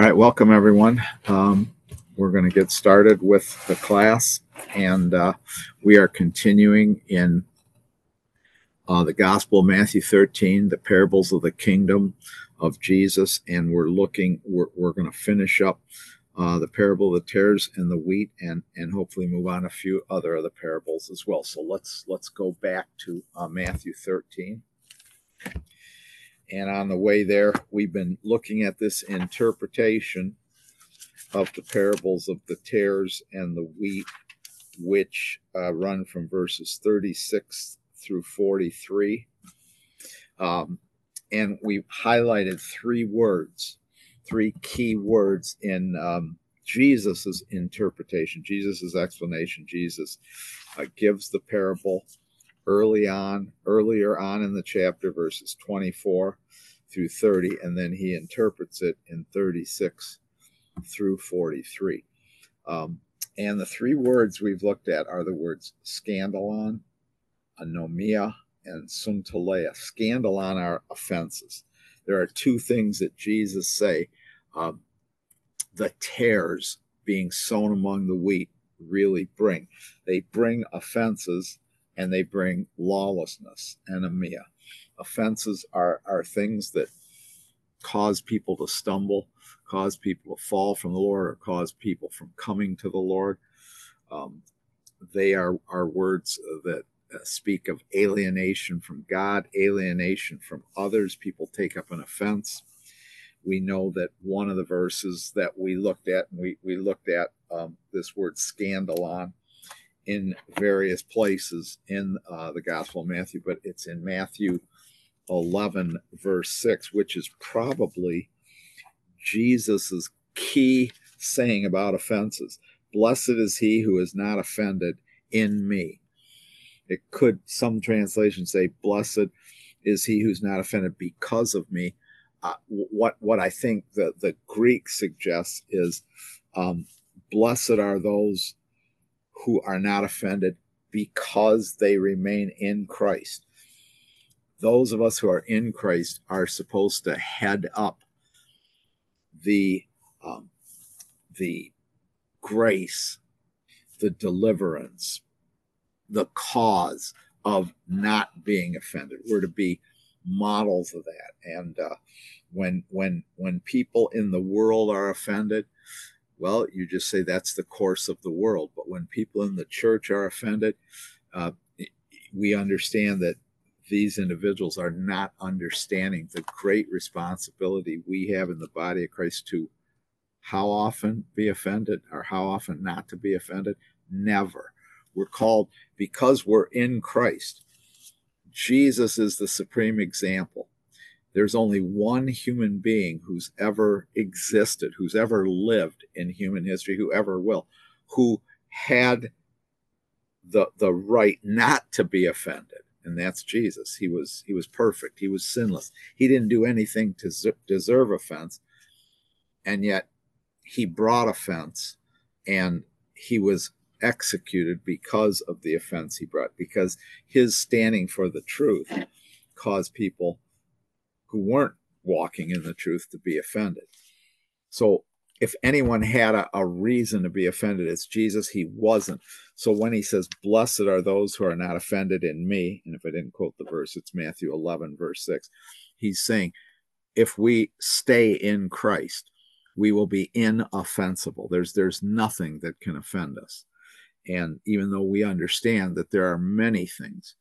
All right, welcome everyone. We're going to get started with the class, and we are continuing in the Gospel of Matthew 13, the parables of the kingdom of Jesus, and we're going to finish up the parable of the tares and the wheat, and hopefully move on a few other of the parables as well. So let's go back to Matthew 13. And on the way there, we've been looking at this interpretation of the parables of the tares and the wheat, which run from verses 36 through 43. And we've highlighted three key words in Jesus's interpretation, Jesus's explanation. Jesus gives the parable earlier on in the chapter, verses 24 through 30, and then he interprets it in 36 through 43. And the three words we've looked at are the words scandalon, anomia, and suntaleia. Scandalon are offenses. There are two things that Jesus say the tares being sown among the wheat really bring. They bring offenses, and they bring lawlessness, anomia. Offenses are things that cause people to stumble, cause people to fall from the Lord, or cause people from coming to the Lord. They are words that speak of alienation from God, alienation from others. People take up an offense. We know that one of the verses that we looked at, and we looked at this word scandalon in various places in the Gospel of Matthew, but it's in Matthew 11, verse 6, which is probably Jesus's key saying about offenses. Blessed is he who is not offended in me. It could, some translations say, blessed is he who's not offended because of me. What I think the Greek suggests is blessed are those who are not offended because they remain in Christ. Those of us who are in Christ are supposed to head up the grace, the deliverance, the cause of not being offended. We're to be models of that. And when people in the world are offended, well, you just say that's the course of the world. But when people in the church are offended, we understand that these individuals are not understanding the great responsibility we have in the body of Christ to how often be offended or how often not to be offended. Never. We're called, because we're in Christ. Jesus is the supreme example. There's only one human being who's ever existed, who's ever lived in human history, who ever will, who had the right not to be offended. And that's Jesus. He was perfect. He was sinless. He didn't do anything to deserve offense. And yet he brought offense, and he was executed because of the offense he brought, because his standing for the truth caused people who weren't walking in the truth to be offended. So if anyone had a reason to be offended, it's Jesus. He wasn't. So when he says, blessed are those who are not offended in me, and if I didn't quote the verse, it's Matthew 11, verse 6, he's saying, if we stay in Christ, we will be inoffensible. There's nothing that can offend us. And even though we understand that there are many things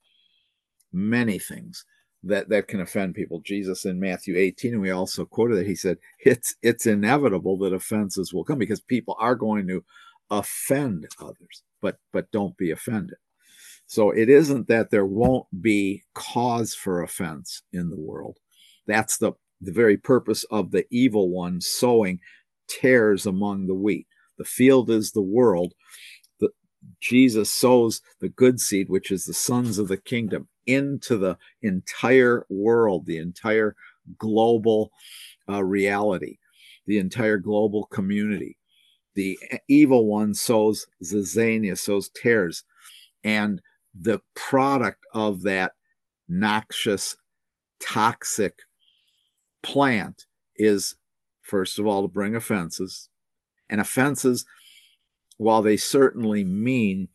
that can offend people, Jesus in Matthew 18, and we also quoted that, he said, it's inevitable that offenses will come, because people are going to offend others, but don't be offended. So it isn't that there won't be cause for offense in the world. That's the very purpose of the evil one sowing tares among the wheat. The field is the world. Jesus sows the good seed, which is the sons of the kingdom, into the entire world, the entire global reality, the entire global community. The evil one sows zizania, sows tares, and the product of that noxious, toxic plant is first of all, to bring offenses. And offenses, while they certainly mean,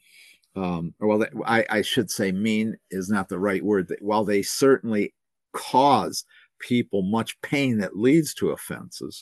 I should say mean is not the right word. While they certainly cause people much pain that leads to offenses,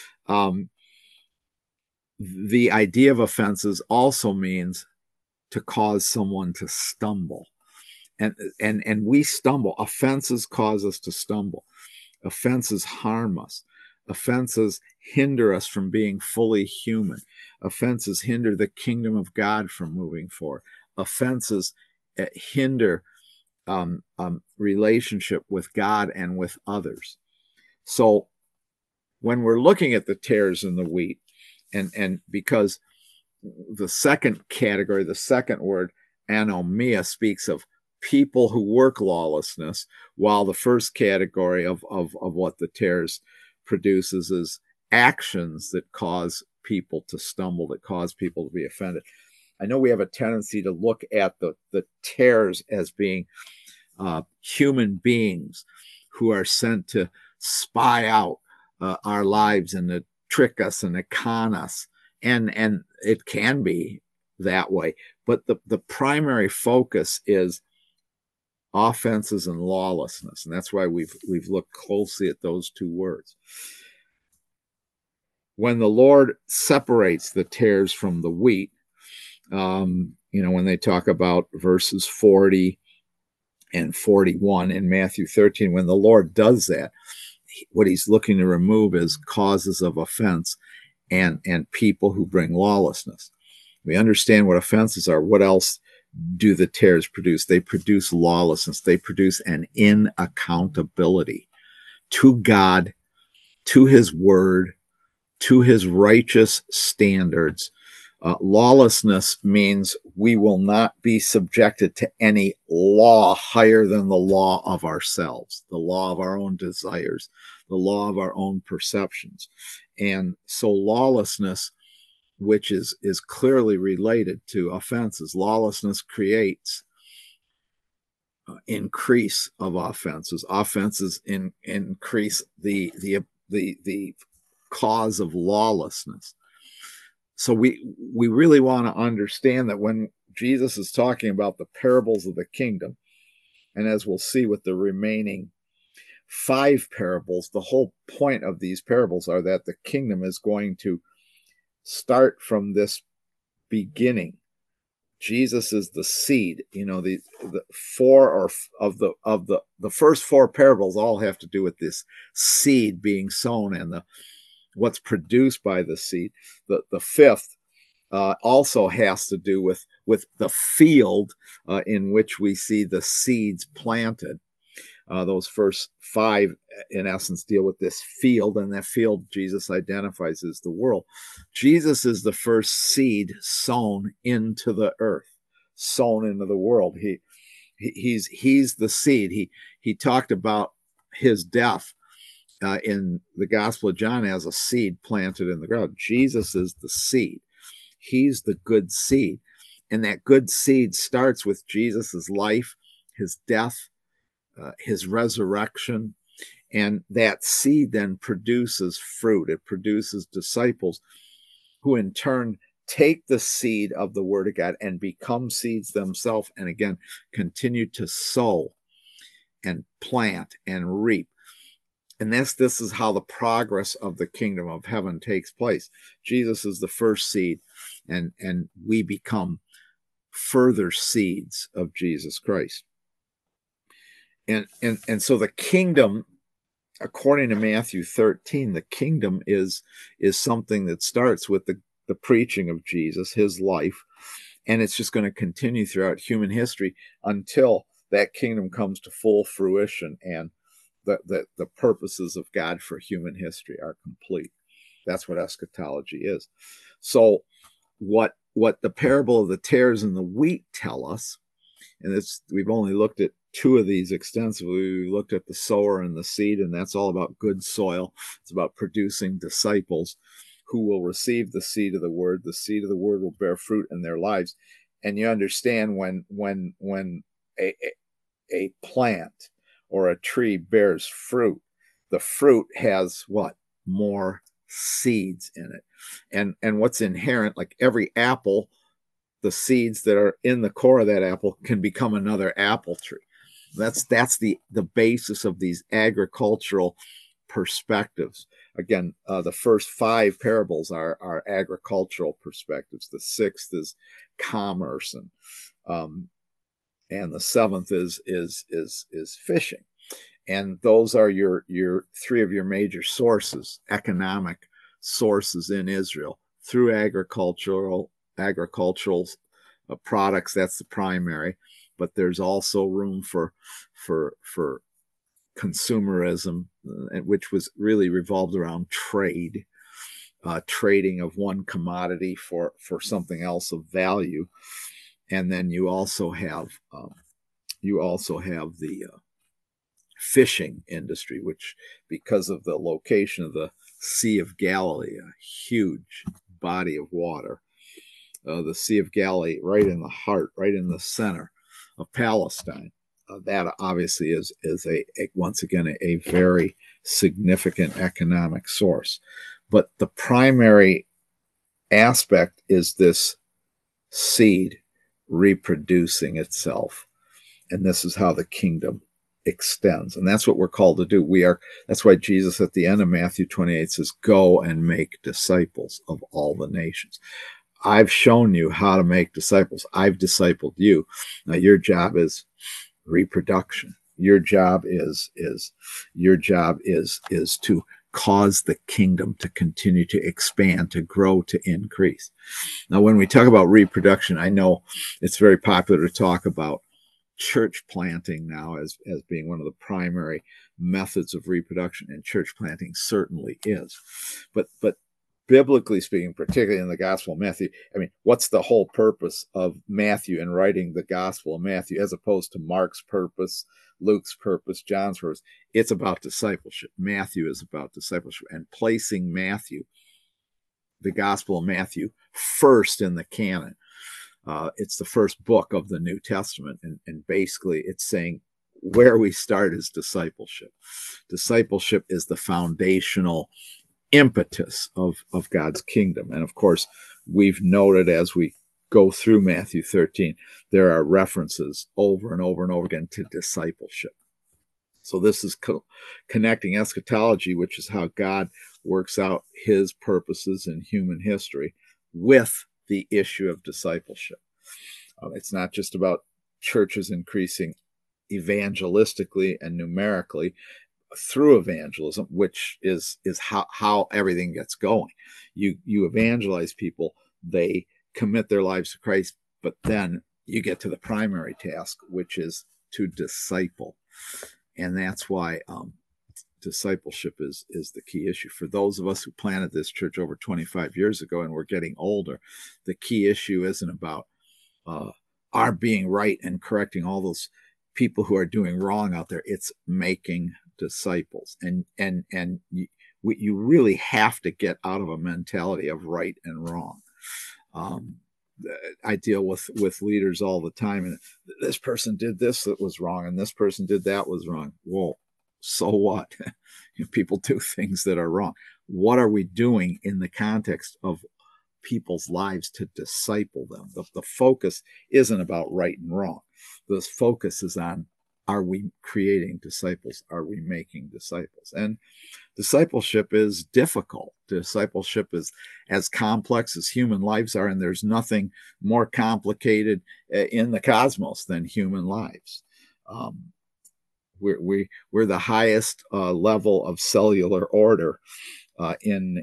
the idea of offenses also means to cause someone to stumble. And we stumble. Offenses cause us to stumble. Offenses harm us. Offenses hinder us from being fully human. Offenses hinder the kingdom of God from moving forward. Offenses hinder relationship with God and with others. So when we're looking at the tares in the wheat, and because the second category, the second word, anomia, speaks of people who work lawlessness, while the first category of what the tares produces is actions that cause people to stumble, that cause people to be offended. I know we have a tendency to look at the tares as being human beings who are sent to spy out our lives and to trick us and to con us. And it can be that way. But the primary focus is offenses and lawlessness. And that's why we've looked closely at those two words. When the Lord separates the tares from the wheat, when they talk about verses 40 and 41 in Matthew 13, when the Lord does that, what he's looking to remove is causes of offense and people who bring lawlessness. We understand what offenses are. What else do the tares produce? They produce lawlessness. They produce an inaccountability to God, to his word, to his righteous standards. Lawlessness means we will not be subjected to any law higher than the law of ourselves, the law of our own desires, the law of our own perceptions. And so lawlessness, which is clearly related to offenses, lawlessness creates increase of offenses. Offenses increase the cause of lawlessness. So we really want to understand that when Jesus is talking about the parables of the kingdom, and as we'll see with the remaining 5 parables, the whole point of these parables are that the kingdom is going to start from this beginning. Jesus is the seed. The first 4 parables all have to do with this seed being sown and what's produced by the seed. The 5th also has to do with the field in which we see the seeds planted. Those first 5, in essence, deal with this field, and that field Jesus identifies as the world. Jesus is the first seed sown into the earth, sown into the world. He's the seed. He talked about his death in the Gospel of John as a seed planted in the ground. Jesus is the seed. He's the good seed. And that good seed starts with Jesus's life, his death, his resurrection, and that seed then produces fruit. It produces disciples who in turn take the seed of the word of God and become seeds themselves, and again continue to sow and plant and reap. And this is how the progress of the kingdom of heaven takes place. Jesus is the first seed, and we become further seeds of Jesus Christ. And so the kingdom, according to Matthew 13, the kingdom is something that starts with the preaching of Jesus, his life, and it's just going to continue throughout human history until that kingdom comes to full fruition and the purposes of God for human history are complete. That's what eschatology is. So what the parable of the tares and the wheat tell us, and we've only looked at 2 of these extensively. We looked at the sower and the seed, and that's all about good soil. It's about producing disciples who will receive the seed of the word. The seed of the word will bear fruit in their lives. And you understand when a plant or a tree bears fruit, the fruit has what? More seeds in it. And what's inherent, like every apple, the seeds that are in the core of that apple can become another apple tree. That's the basis of these agricultural perspectives. Again, the first 5 parables are agricultural perspectives. The 6th is commerce, and the 7th is fishing. And those are your 3 of your major sources, economic sources in Israel, through agricultural products. That's the primary, but there's also room for consumerism, which was really revolved around trade, trading of one commodity for something else of value. And then you also have the fishing industry, which, because of the location of the Sea of Galilee, a huge body of water, the Sea of Galilee, right in the heart, right in the center of Palestine. That obviously is once again a very significant economic source. But the primary aspect is this seed reproducing itself, and this is how the kingdom extends, and that's what we're called to do. That's why Jesus at the end of Matthew 28 says, "Go and make disciples of all the nations." I've shown you how to make disciples. I've discipled you. Now your job is reproduction. Your job is to cause the kingdom to continue to expand, to grow, to increase. Now, when we talk about reproduction, I know it's very popular to talk about church planting now as being one of the primary methods of reproduction, and church planting certainly is. But biblically speaking, particularly in the Gospel of Matthew, I mean, what's the whole purpose of Matthew in writing the Gospel of Matthew, as opposed to Mark's purpose, Luke's purpose, John's purpose? It's about discipleship. Matthew is about discipleship, and placing Matthew, the Gospel of Matthew, first in the canon. It's the first book of the New Testament, and basically it's saying where we start is discipleship. Discipleship is the foundational impetus of God's kingdom. And of course, we've noted as we go through Matthew 13, there are references over and over and over again to discipleship. So this is connecting eschatology, which is how God works out his purposes in human history, with the issue of discipleship. It's not just about churches increasing evangelistically and numerically through evangelism, which is how everything gets going. You evangelize people, they commit their lives to Christ, but then you get to the primary task, which is to disciple. And that's why discipleship is the key issue. For those of us who planted this church over 25 years ago and we're getting older, the key issue isn't about our being right and correcting all those people who are doing wrong out there. It's making disciples. And you really have to get out of a mentality of right and wrong. I deal with leaders all the time, and this person did this that was wrong, and this person did that was wrong. Well, so what? People do things that are wrong. What are we doing in the context of people's lives to disciple them? The focus isn't about right and wrong. The focus is on, are we creating disciples? Are we making disciples? And discipleship is difficult. Discipleship is as complex as human lives are, and there's nothing more complicated in the cosmos than human lives. We're the highest level of cellular order in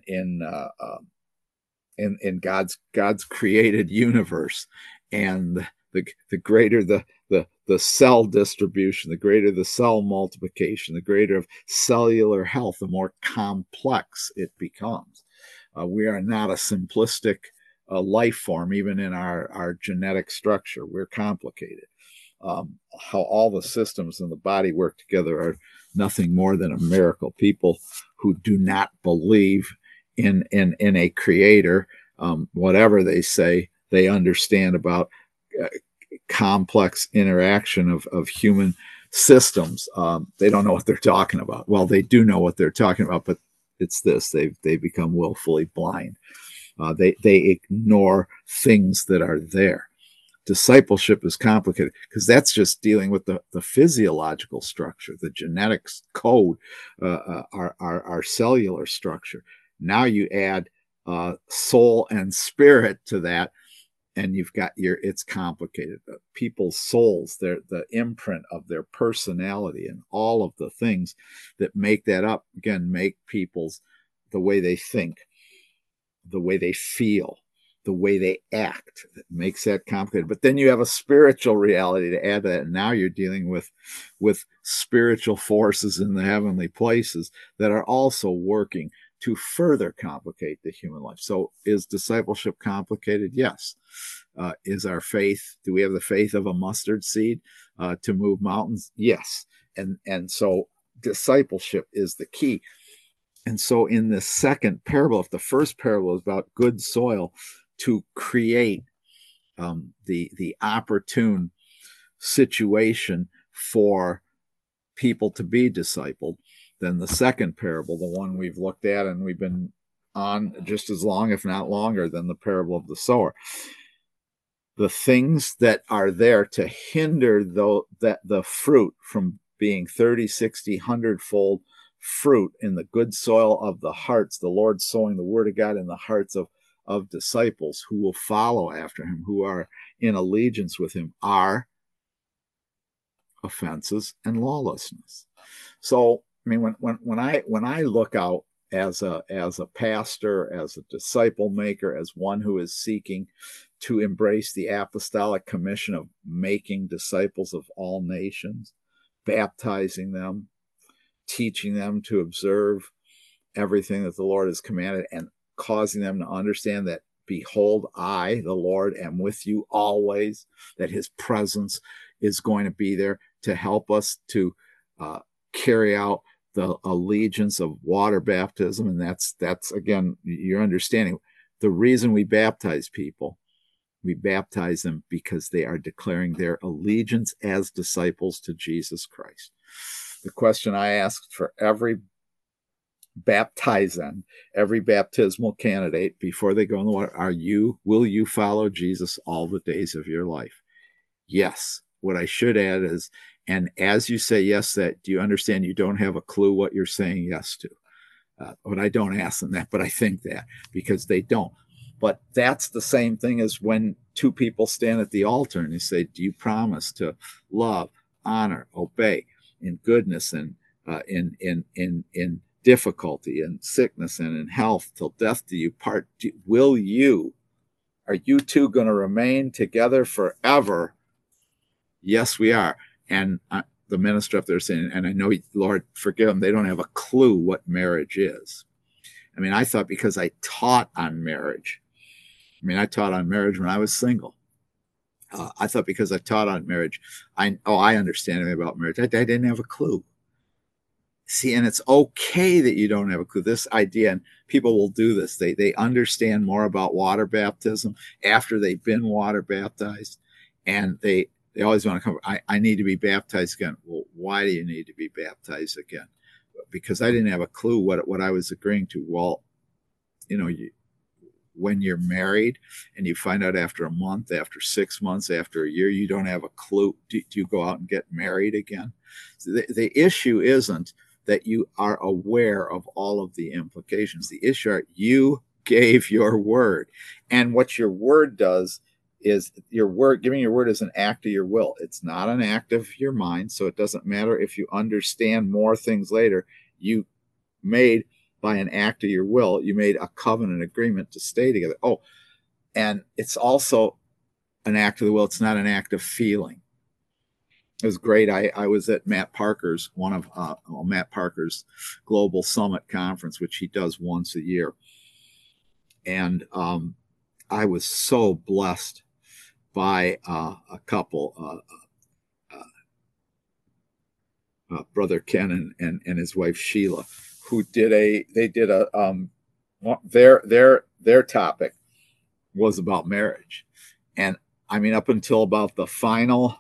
God's created universe, and the greater the cell distribution, the greater the cell multiplication, the greater of cellular health, the more complex it becomes. We are not a simplistic life form, even in our genetic structure. We're complicated. How all the systems in the body work together are nothing more than a miracle. People who do not believe in a creator, whatever they say, they understand about complex interaction of human systems. They don't know what they're talking about. Well, they do know what they're talking about, but It's this: they become willfully blind. They ignore things that are there. Discipleship is complicated because that's just dealing with the physiological structure, the genetics code, our cellular structure. Now you add soul and spirit to that, and you've got it's complicated. People's souls, the imprint of their personality, and all of the things that make that up, again, make people's, the way they think, the way they feel, the way they act, that makes that complicated. But then you have a spiritual reality to add to that, and now you're dealing with spiritual forces in the heavenly places that are also working to further complicate the human life. So is discipleship complicated? Yes. Is our faith, do we have the faith of a mustard seed to move mountains? Yes. And so discipleship is the key. And so in the second parable, if the first parable is about good soil to create the opportune situation for people to be discipled, then the second parable, the one we've looked at and we've been on just as long, if not longer, than the parable of the sower. The things that are there to hinder the fruit from being 30, 60, 100-fold fruit in the good soil of the hearts, the Lord sowing the word of God in the hearts of disciples who will follow after him, who are in allegiance with him, are offenses and lawlessness. So, I mean, when I look out as a pastor, as a disciple maker, as one who is seeking to embrace the apostolic commission of making disciples of all nations, baptizing them, teaching them to observe everything that the Lord has commanded, and causing them to understand that, behold, I, the Lord, am with you always, that his presence is going to be there to help us to carry out the allegiance of water baptism. And that's again, your understanding. The reason we baptize people, we baptize them because they are declaring their allegiance as disciples to Jesus Christ. The question I asked for every baptizand, every baptismal candidate before they go in the water, will you follow Jesus all the days of your life? Yes. What I should add is, and as you say yes, that, do you understand you don't have a clue what you're saying yes to? But I don't ask them that, but I think that, because they don't. But that's the same thing as when two people stand at the altar and they say, do you promise to love, honor, obey in goodness and in difficulty and sickness and in health till death do you part? Are you two going to remain together forever? Yes, we are. And the minister up there saying, and I know, Lord, forgive them, they don't have a clue what marriage is. I mean, I thought because I taught on marriage. I mean, I taught on marriage when I was single. I thought because I taught on marriage, I understand about marriage. I didn't have a clue. See, and it's okay that you don't have a clue. This idea, and people will do this, they understand more about water baptism after they've been water baptized, and they always want to come, I need to be baptized again. Well, why do you need to be baptized again? Because I didn't have a clue what I was agreeing to. Well, when you're married and you find out after a month, after 6 months, after a year, you don't have a clue, do you go out and get married again? So the issue isn't that you are aware of all of the implications. The issue are you gave your word. And what your word does is giving your word is an act of your will. It's not an act of your mind. So it doesn't matter if you understand more things later. You made, by an act of your will, you made a covenant agreement to stay together. Oh, and it's also an act of the will. It's not an act of feeling. It was great. I was at Matt Parker's, Matt Parker's Global Summit Conference, which he does once a year. And I was so blessed by a couple, Brother Ken and his wife Sheila, who did their topic was about marriage. And I mean, up until about the final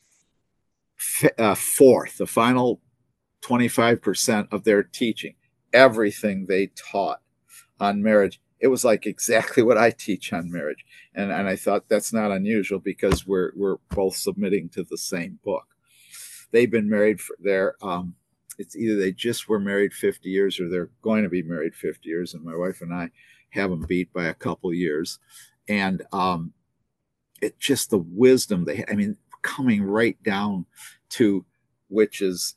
the final 25% of their teaching, everything they taught on marriage. It was like exactly what I teach on marriage. And I thought that's not unusual because we're both submitting to the same book. They've been married for it's either they just were married 50 years or they're going to be married 50 years. And my wife and I have them beat by a couple years. And it just the wisdom they had, I mean, coming right down to which is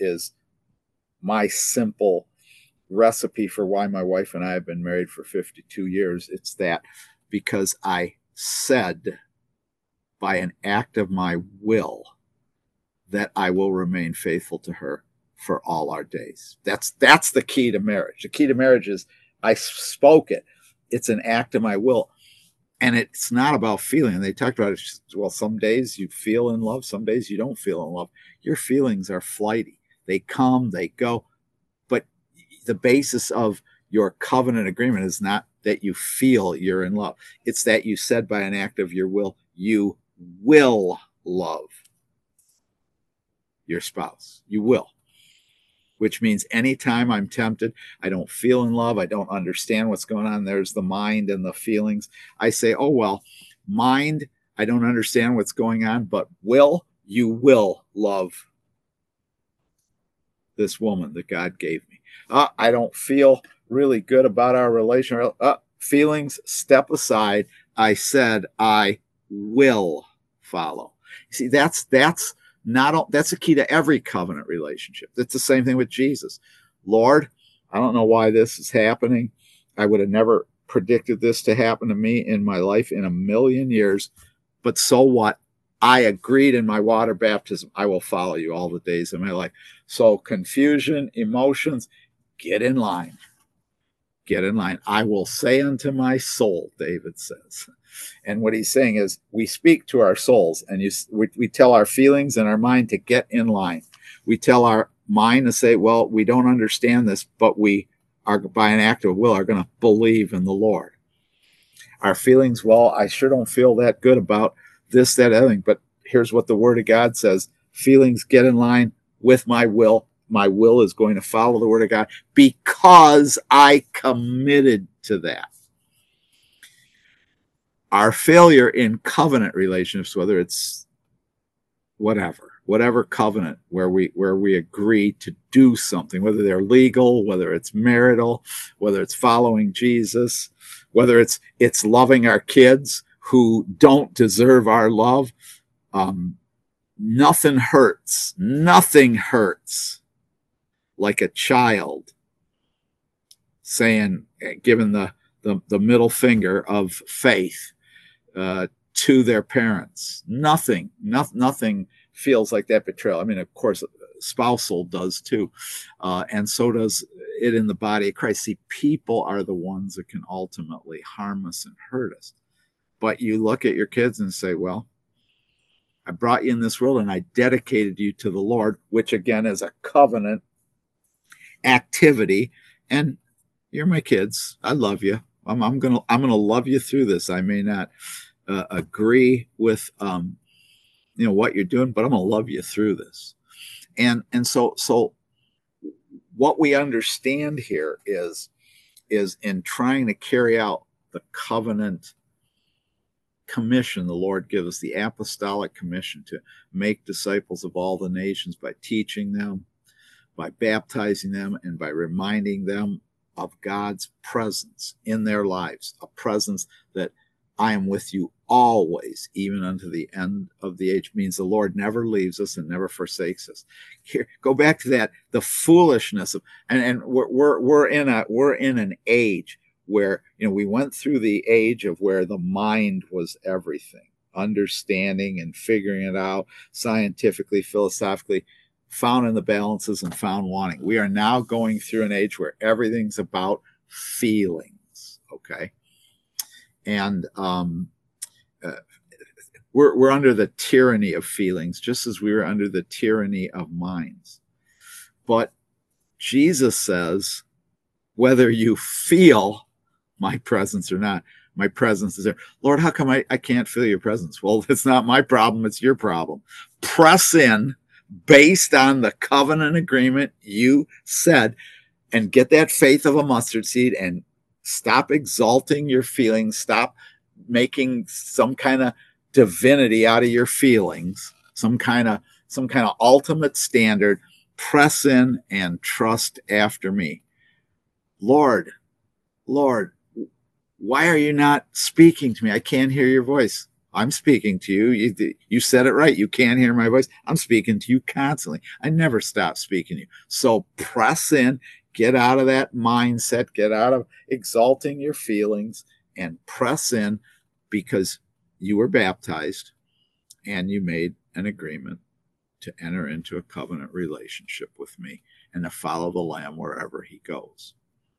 my simple recipe for why my wife and I have been married for 52 years. It's that because I said by an act of my will that I will remain faithful to her for all our days. That's the key to marriage. The key to marriage is I spoke it. It's an act of my will. And it's not about feeling. And they talked about it. Well, some days you feel in love. Some days you don't feel in love. Your feelings are flighty. They come, they go. But the basis of your covenant agreement is not that you feel you're in love. It's that you said by an act of your will, you will love your spouse. You will. Which means anytime I'm tempted, I don't feel in love, I don't understand what's going on, there's the mind and the feelings. I say, oh, well, mind, I don't understand what's going on, but will, you will love this woman that God gave me. I don't feel really good about our relationship. Feelings, step aside. I said, I will follow. See, that's the key to every covenant relationship. That's the same thing with Jesus. Lord, I don't know why this is happening. I would have never predicted this to happen to me in my life in a million years. But so what? I agreed in my water baptism. I will follow you all the days of my life. So confusion, emotions, get in line. Get in line. I will say unto my soul, David says. And what he's saying is we speak to our souls and we tell our feelings and our mind to get in line. We tell our mind to say, well, we don't understand this, but we are by an act of will are going to believe in the Lord. Our feelings, well, I sure don't feel that good about this, that, other thing. But here's what the Word of God says. Feelings get in line with my will. My will is going to follow the Word of God because I committed to that. Our failure in covenant relationships, whether it's whatever covenant where we agree to do something, whether they're legal, whether it's marital, whether it's following Jesus, whether it's loving our kids who don't deserve our love, nothing hurts like a child saying, giving the middle finger of faith to their parents. Nothing feels like that betrayal. I mean, of course, spousal does too. And so does it in the body of Christ. See, people are the ones that can ultimately harm us and hurt us. But you look at your kids and say, well, I brought you in this world and I dedicated you to the Lord, which again is a covenant activity. And you're my kids. I love you. I'm gonna love you through this. I may not agree with what you're doing, but I'm gonna love you through this. And so what we understand here is in trying to carry out the covenant commission the Lord gives us, the apostolic commission to make disciples of all the nations by teaching them, by baptizing them, and by reminding them of God's presence in their lives, a presence that I am with you always, even unto the end of the age, means the Lord never leaves us and never forsakes us. Here, go back to that, the foolishness of, and we're in an age where, we went through the age of where the mind was everything, understanding and figuring it out scientifically, philosophically, found in the balances and found wanting. We are now going through an age where everything's about feelings, okay? And we're under the tyranny of feelings, just as we were under the tyranny of minds. But Jesus says, whether you feel my presence or not, my presence is there. Lord, how come I can't feel your presence? Well, it's not my problem, it's your problem. Press in based on the covenant agreement you said. and get that faith of a mustard seed and stop exalting your feelings. Stop making some kind of divinity out of your feelings, some kind of ultimate standard. Press in and trust after me. Lord, Lord, why are you not speaking to me? I can't hear your voice. I'm speaking to you. You said it right. You can't hear my voice. I'm speaking to you constantly. I never stop speaking to you. So press in, get out of that mindset, get out of exalting your feelings, and press in, because you were baptized and you made an agreement to enter into a covenant relationship with me and to follow the Lamb wherever he goes.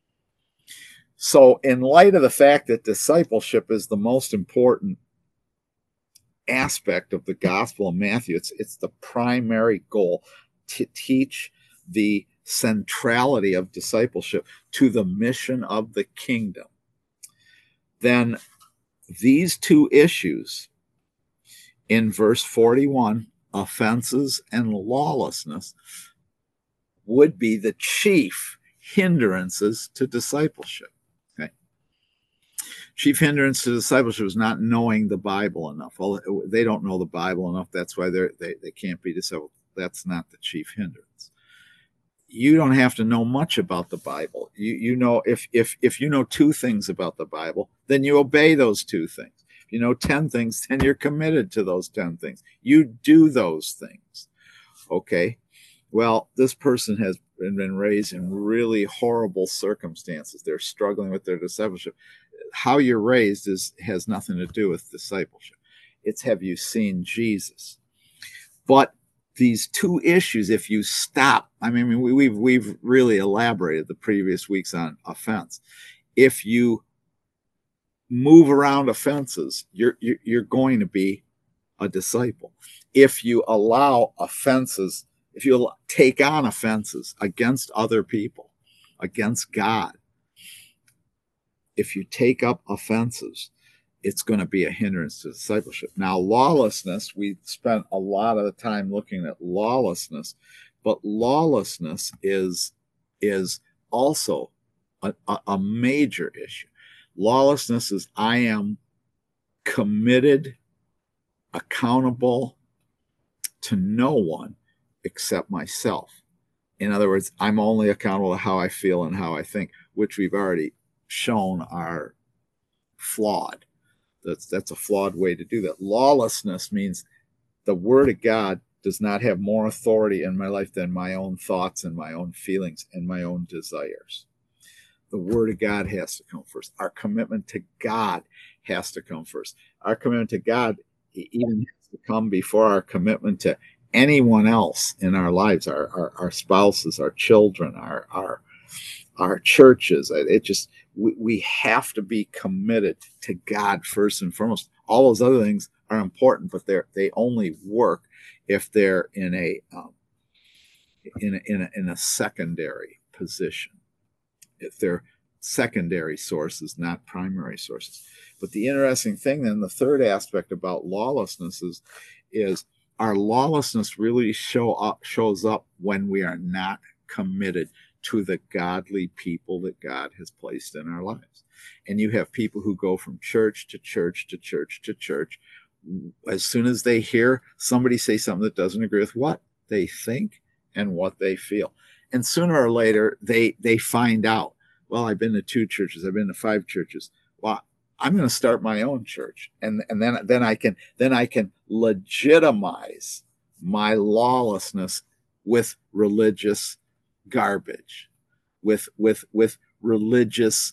So in light of the fact that discipleship is the most important aspect of the Gospel of Matthew, it's the primary goal, to teach the centrality of discipleship to the mission of the kingdom, then these two issues in verse 41, offenses and lawlessness, would be the chief hindrances to discipleship. Chief hindrance to discipleship is not knowing the Bible enough. Well, they don't know the Bible enough. That's why they can't be discipled. That's not the chief hindrance. You don't have to know much about the Bible. You know, if you know 2 things about the Bible, then you obey those 2 things. If you know 10 things, then you're committed to those 10 things. You do those things. Okay. Well, this person has been raised in really horrible circumstances. They're struggling with their discipleship. How you're raised has nothing to do with discipleship. It's, have you seen Jesus? But these 2 issues, if you stop, I mean, we've really elaborated the previous weeks on offense. If you move around offenses, you're going to be a disciple. If you allow offenses, if you take on offenses against other people, against God, if you take up offenses, it's going to be a hindrance to discipleship. Now, lawlessness, we spent a lot of the time looking at lawlessness, but lawlessness is also a major issue. Lawlessness is, I am committed, accountable to no one except myself. In other words, I'm only accountable to how I feel and how I think, which we've already shown are flawed. That's a flawed way to do that. Lawlessness means the Word of God does not have more authority in my life than my own thoughts and my own feelings and my own desires. The Word of God has to come first. Our commitment to God has to come first. Our commitment to God even has to come before our commitment to anyone else in our lives, our spouses, our children, our churches. We have to be committed to God first and foremost. All those other things are important, but they only work if they're in a secondary position. If they're secondary sources, not primary sources. But the interesting thing then, the third aspect about lawlessness is our lawlessness really shows up when we are not committed to the godly people that God has placed in our lives. And you have people who go from church to church to church to church. As soon as they hear somebody say something that doesn't agree with what they think and what they feel, and sooner or later they find out, well, I've been to 2 churches, I've been to 5 churches. Well, I'm going to start my own church, and then I can legitimize my lawlessness with religious garbage, with religious.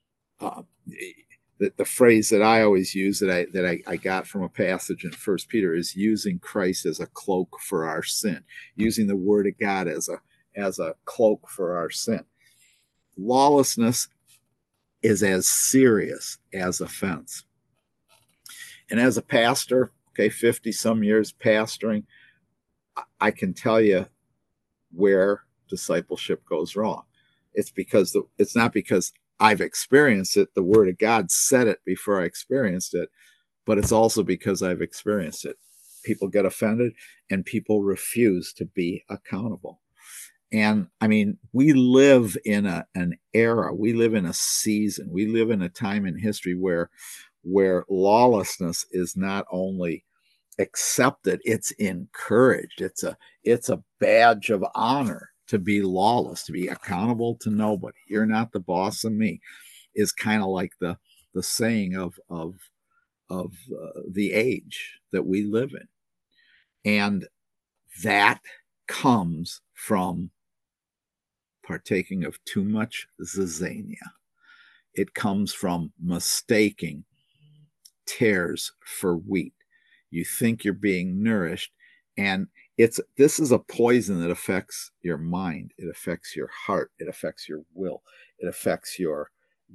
The phrase that I always use that I got from a passage in 1 Peter is using Christ as a cloak for our sin, using the Word of God as a cloak for our sin. Lawlessness is as serious as offense. And as a pastor, 50 some years pastoring, I can tell you where discipleship goes wrong. It's not because I've experienced it. The Word of God said it before I experienced it, but it's also because I've experienced it. People get offended and people refuse to be accountable. And I mean, we live in an era, we live in a season, we live in a time in history where lawlessness is not only accepted, it's encouraged. It's a badge of honor to be lawless, to be accountable to nobody. You're not the boss of me, is kind of like the saying of the age that we live in. And that comes from partaking of too much zizania. It comes from mistaking tares for wheat. You think you're being nourished, and this is a poison that affects your mind, it affects your heart, it affects your will, it affects your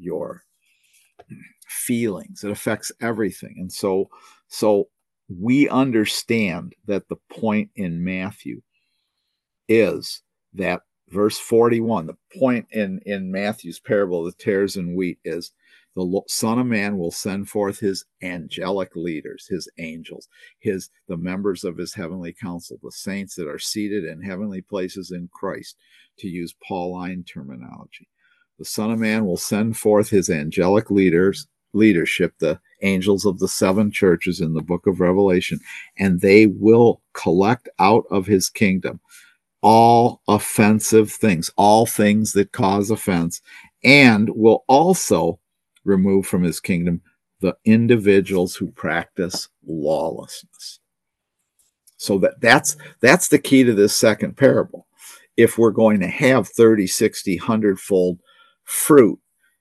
feelings, it affects everything. And so we understand that the point in Matthew is that verse 41, the point in Matthew's parable of the tares and wheat is the Son of Man will send forth his angelic leaders, his angels, the members of his heavenly council, the saints that are seated in heavenly places in Christ, to use Pauline terminology. The Son of Man will send forth his angelic leadership, the angels of the seven churches in the book of Revelation, and they will collect out of his kingdom all offensive things, all things that cause offense, and will also remove from his kingdom the individuals who practice lawlessness. So that's the key to this second parable. If we're going to have 30, 60, 100-fold fruit,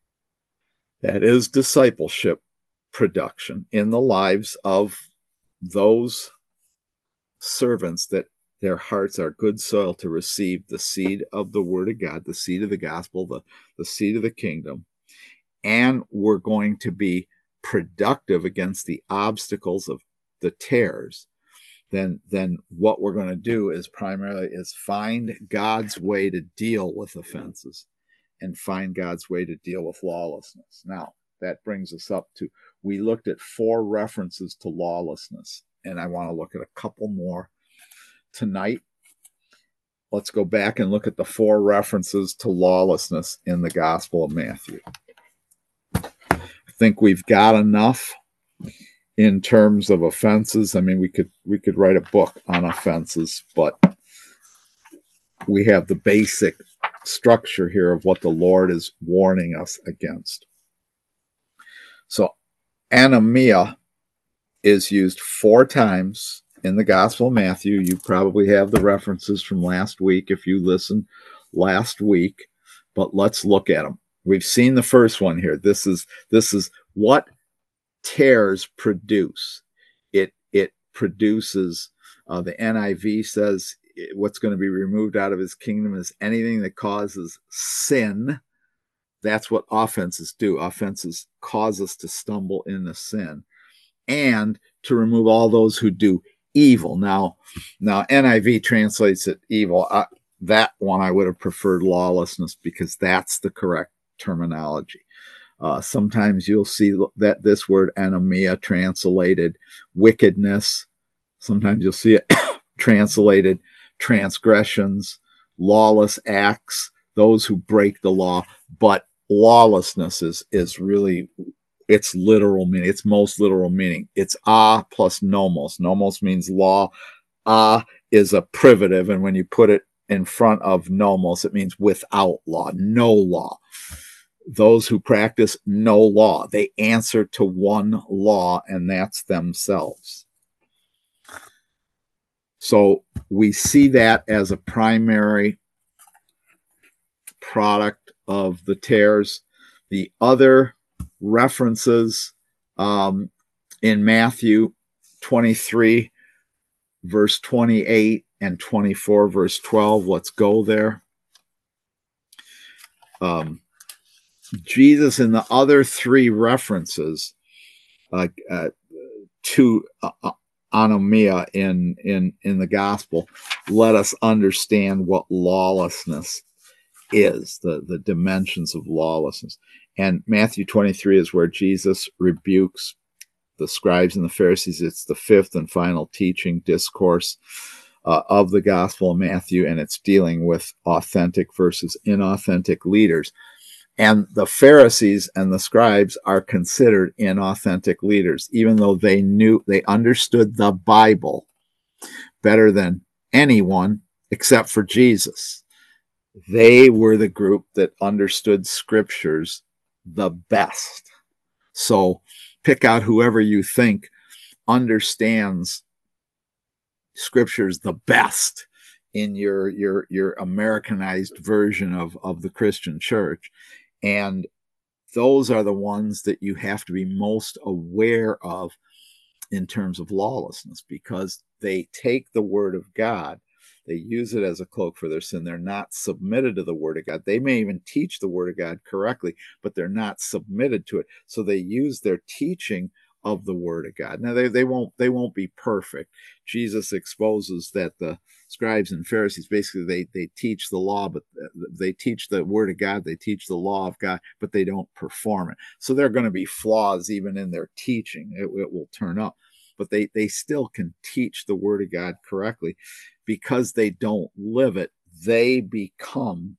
that is discipleship production in the lives of those servants that their hearts are good soil to receive the seed of the word of God, the seed of the gospel, the seed of the kingdom. And we're going to be productive against the obstacles of the tares. Then what we're going to do is primarily is find God's way to deal with offenses and find God's way to deal with lawlessness. Now, that brings us up to, we looked at 4 references to lawlessness, and I want to look at a couple more tonight. Let's go back and look at the 4 references to lawlessness in the Gospel of Matthew. I think we've got enough in terms of offenses. I mean, we could write a book on offenses, but we have the basic structure here of what the Lord is warning us against. So anomia is used 4 times in the Gospel of Matthew. You probably have the references from last week if you listened last week, but let's look at them. We've seen the first one here. This is what tares produce. It produces, the NIV says, what's going to be removed out of his kingdom is anything that causes sin. That's what offenses do. Offenses cause us to stumble into sin, and to remove all those who do evil. Now NIV translates it evil. That one I would have preferred lawlessness, because that's the correct terminology. Sometimes you'll see that this word anomia translated wickedness. Sometimes you'll see it translated transgressions, lawless acts, those who break the law. But lawlessness is really its literal meaning, its most literal meaning. It's plus nomos. Nomos means law. Is a privative, and when you put it in front of nomos, it means without law, no law. Those who practice no law, they answer to one law, and that's themselves. So we see that as a primary product of the tares. The other references in Matthew 23, verse 28, and 24, verse 12. Let's go there. Jesus, in the other 3 references to anomia in the gospel, let us understand what lawlessness is, the dimensions of lawlessness. And Matthew 23 is where Jesus rebukes the scribes and the Pharisees. It's the 5th and final teaching discourse of the Gospel of Matthew, and it's dealing with authentic versus inauthentic leaders. And the Pharisees and the scribes are considered inauthentic leaders, even though they understood the Bible better than anyone except for Jesus. They were the group that understood scriptures the best. So pick out whoever you think understands scriptures the best in your Americanized version of the Christian church. And those are the ones that you have to be most aware of in terms of lawlessness, because they take the word of God, they use it as a cloak for their sin. They're not submitted to the word of God. They may even teach the word of God correctly, but they're not submitted to it. So they use their teaching of the word of God. Now they won't be perfect. Jesus exposes that the scribes and Pharisees basically they teach the law, but they teach the word of God, they teach the law of God, but they don't perform it. So there are going to be flaws even in their teaching. It will turn up, but they still can teach the word of God correctly. Because they don't live it, they become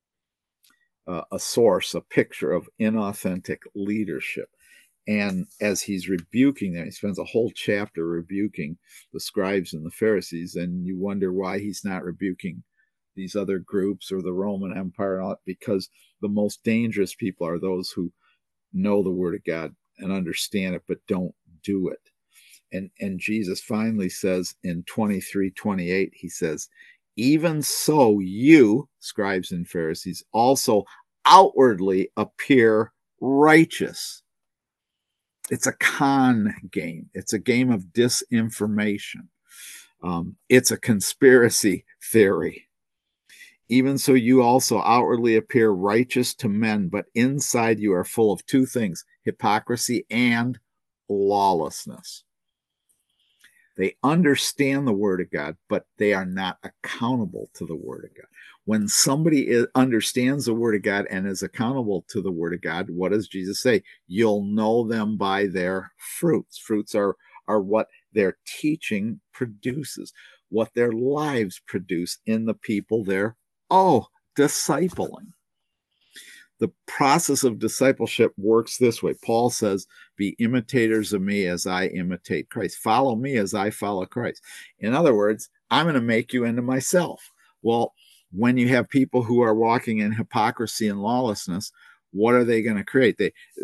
a source, a picture of inauthentic leadership. And as he's rebuking them, he spends a whole chapter rebuking the scribes and the Pharisees, and you wonder why he's not rebuking these other groups or the Roman Empire, because the most dangerous people are those who know the word of God and understand it but don't do it. And Jesus finally says in 23:28, he says, even so you, scribes and Pharisees, also outwardly appear righteous. It's a con game. It's a game of disinformation. It's a conspiracy theory. Even so, you also outwardly appear righteous to men, but inside you are full of two things, hypocrisy and lawlessness. They understand the word of God, but they are not accountable to the word of God. When somebody understands the word of God and is accountable to the word of God, what does Jesus say? You'll know them by their fruits. Fruits are what their teaching produces, what their lives produce in the people they're discipling. The process of discipleship works this way. Paul says, be imitators of me as I imitate Christ. Follow me as I follow Christ. In other words, I'm going to make you into myself. Well, when you have people who are walking in hypocrisy and lawlessness, what are they going to create?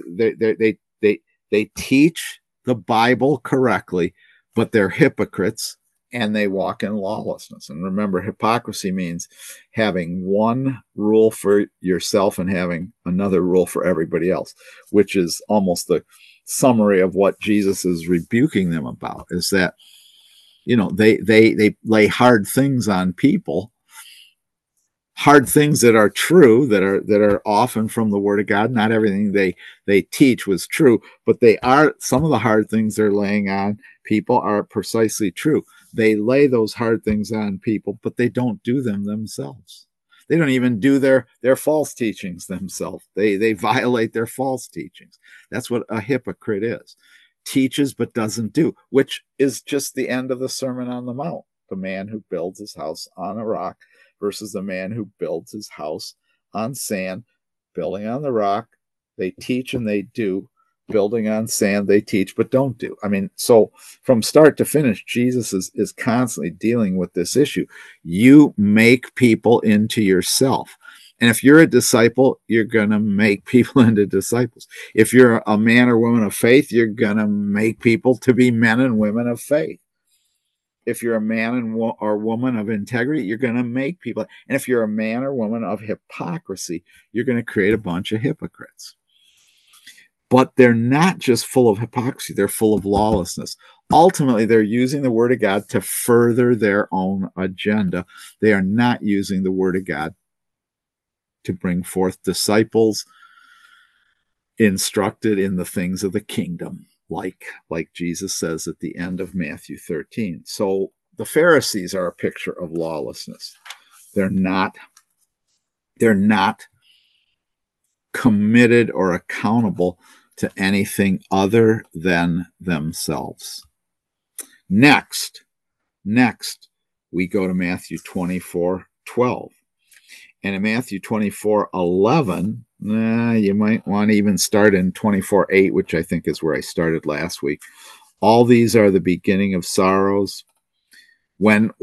They teach the Bible correctly, but they're hypocrites and they walk in lawlessness. And remember, hypocrisy means having one rule for yourself and having another rule for everybody else, which is almost the summary of what Jesus is rebuking them about, is that, they lay hard things on people, hard things that are true, that are often from the word of God. Not everything they teach was true, but some of the hard things they're laying on people are precisely true. They lay those hard things on people, but they don't do them themselves. They don't even do their false teachings themselves. They violate their false teachings. That's what a hypocrite is. Teaches but doesn't do, which is just the end of the Sermon on the Mount. The man who builds his house on a rock versus the man who builds his house on sand. Building on the rock, they teach and they do. Building on sand, they teach but don't do. I mean, so from start to finish, Jesus is constantly dealing with this issue. You make people into yourself. And if you're a disciple, you're going to make people into disciples. If you're a man or woman of faith, you're going to make people to be men and women of faith. If you're a man or woman of integrity, you're going to make people. And if you're a man or woman of hypocrisy, you're going to create a bunch of hypocrites. But they're not just full of hypocrisy, they're full of lawlessness. Ultimately, they're using the word of God to further their own agenda. They are not using the word of God to bring forth disciples instructed in the things of the kingdom, like Jesus says at the end of Matthew 13. So the Pharisees are a picture of lawlessness. They're not committed or accountable to anything other than themselves. Next, we go to Matthew 24:12. And in Matthew 24:11, you might want to even start in 24:8, which I think is where I started last week. All these are the beginning of sorrows. When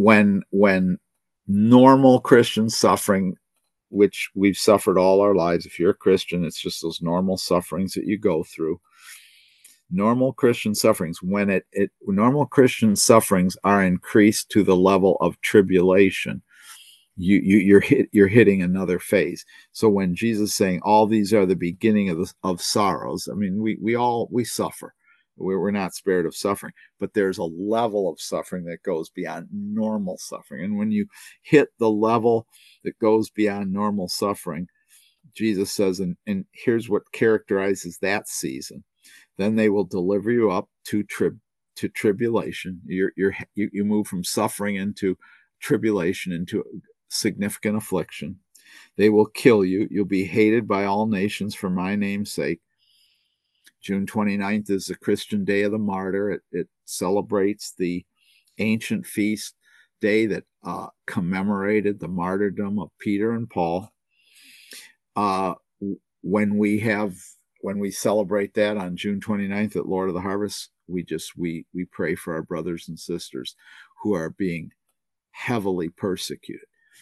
normal Christian suffering, which we've suffered all our lives, if you're a Christian, it's just those normal sufferings that you go through. Normal Christian sufferings, when normal Christian sufferings are increased to the level of tribulation, you're hitting another phase. So when Jesus is saying all these are the beginning of sorrows, I mean, we suffer. We're not spared of suffering, but there's a level of suffering that goes beyond normal suffering. And when you hit the level that goes beyond normal suffering, Jesus says, and here's what characterizes that season: then they will deliver you up to tribulation. You move from suffering into tribulation, into significant affliction. They will kill you. You'll be hated by all nations for my name's sake. June 29th is the Christian Day of the Martyr. It celebrates the ancient feast day that commemorated the martyrdom of Peter and Paul. When we celebrate that on June 29th at Lord of the Harvest, we pray for our brothers and sisters who are being heavily persecuted.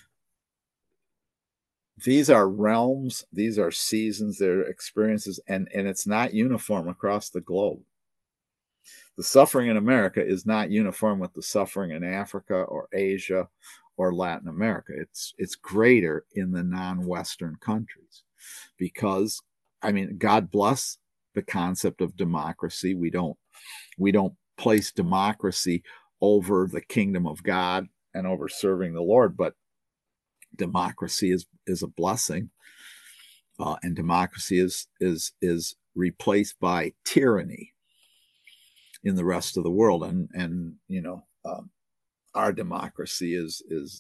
These are realms, these are seasons, they're experiences, and it's not uniform across the globe. The suffering in America is not uniform with the suffering in Africa or Asia or Latin America. It's greater in the non-Western countries because, I mean, God bless the concept of democracy. We don't place democracy over the kingdom of God and over serving the Lord, but democracy is a blessing, and democracy is replaced by tyranny in the rest of the world, and our democracy is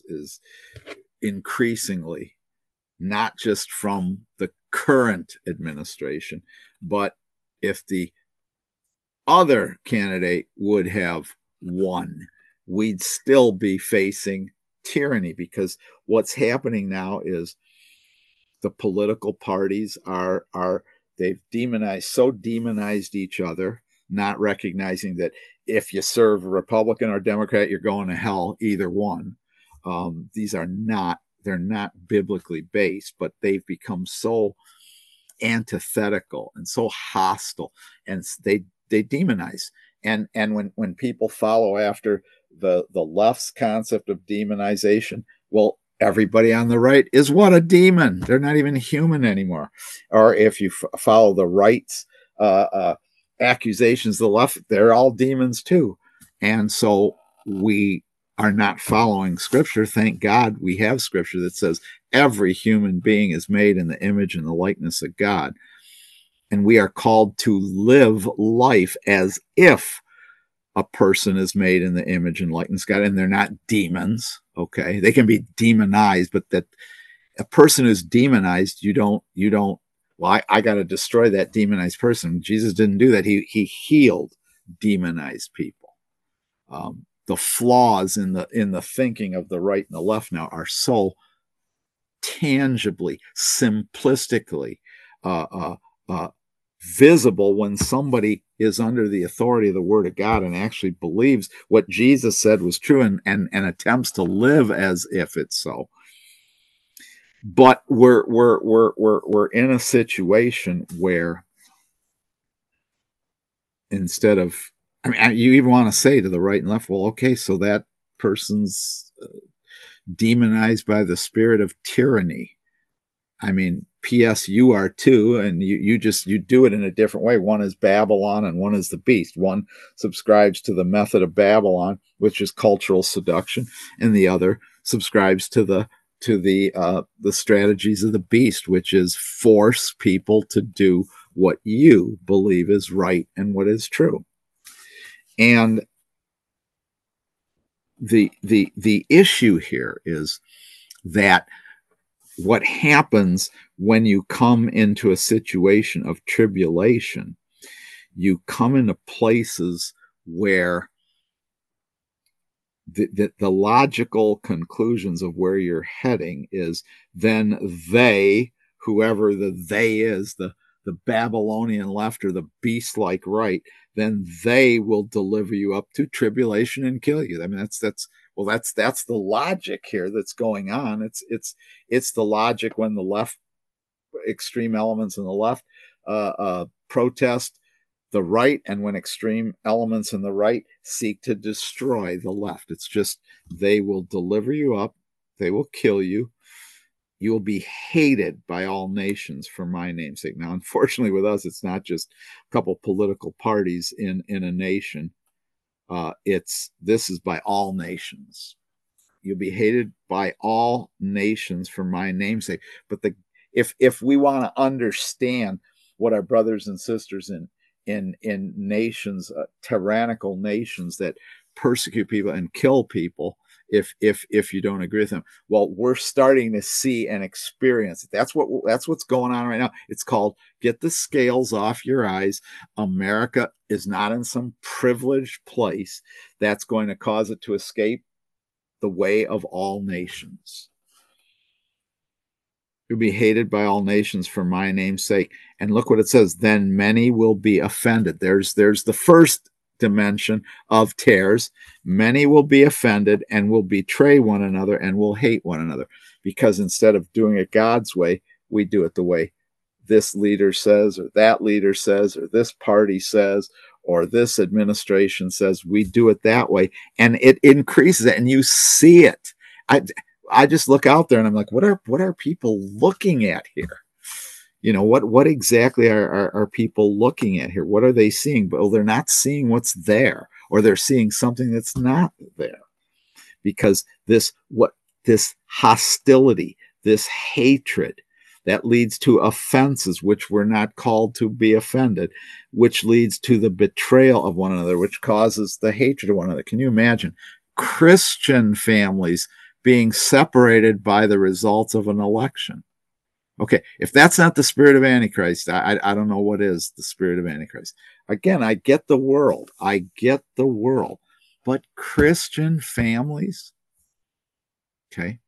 increasingly, not just from the current administration, but if the other candidate would have won, we'd still be facing tyranny, because what's happening now is the political parties they've demonized each other, not recognizing that if you serve a Republican or Democrat, you're going to hell, either one. They're not biblically based, but they've become so antithetical and so hostile, and they demonize. And when people follow after the left's concept of demonization, well, everybody on the right is what, a demon. They're not even human anymore. Or if you follow the right's accusations, the left, they're all demons too. And so we are not following Scripture. Thank God we have Scripture that says every human being is made in the image and the likeness of God. And we are called to live life as if a person is made in the image and likeness of God, and they're not demons. Okay, they can be demonized, but that a person who's demonized, you don't. Well, I got to destroy that demonized person. Jesus didn't do that. He healed demonized people. The flaws in the thinking of the right and the left now are so tangibly, simplistically visible when somebody is under the authority of the Word of God and actually believes what Jesus said was true and attempts to live as if it's so. But we're in a situation where, instead of, I mean, you even want to say to the right and left, well, okay, so that person's demonized by the spirit of tyranny. I mean, P.S. you are too, and you do it in a different way. One is Babylon and one is the beast. One subscribes to the method of Babylon, which is cultural seduction, and the other subscribes to the strategies of the beast, which is force people to do what you believe is right and what is true. And the issue here is that what happens when you come into a situation of tribulation, you come into places where the logical conclusions of where you're heading is then they, whoever the they is, the Babylonian left or the beast like right, then they will deliver you up to tribulation and kill you. I mean, that's the logic here that's going on. It's the logic when the left, extreme elements in the left protest the right, and when extreme elements in the right seek to destroy the left. It's just they will deliver you up, they will kill you. You will be hated by all nations for my name's sake. Now, unfortunately, with us, it's not just a couple political parties in a nation. This is by all nations. You'll be hated by all nations for my name's sake. But if we want to understand what our brothers and sisters in nations, tyrannical nations that persecute people and kill people, if you don't agree with them, well, we're starting to see and experience it. That's what's going on right now. It's called get the scales off your eyes. America is not in some privileged place that's going to cause it to escape the way of all nations. You'll be hated by all nations for my name's sake. And look what it says. Then many will be offended. There's the first dimension of tares. Many will be offended and will betray one another and will hate one another. Because instead of doing it God's way, we do it the way this leader says, or that leader says, or this party says, or this administration says. We do it that way, and it increases it, and you see it. I just look out there and I'm like, what are people looking at here? You know, what exactly are people looking at here? What are they seeing? Well, they're not seeing what's there, or they're seeing something that's not there. Because this hostility, this hatred, that leads to offenses, which we're not called to be offended, which leads to the betrayal of one another, which causes the hatred of one another. Can you imagine Christian families being separated by the results of an election? Okay, if that's not the spirit of Antichrist, I don't know what is the spirit of Antichrist. Again, I get the world. But Christian families, okay?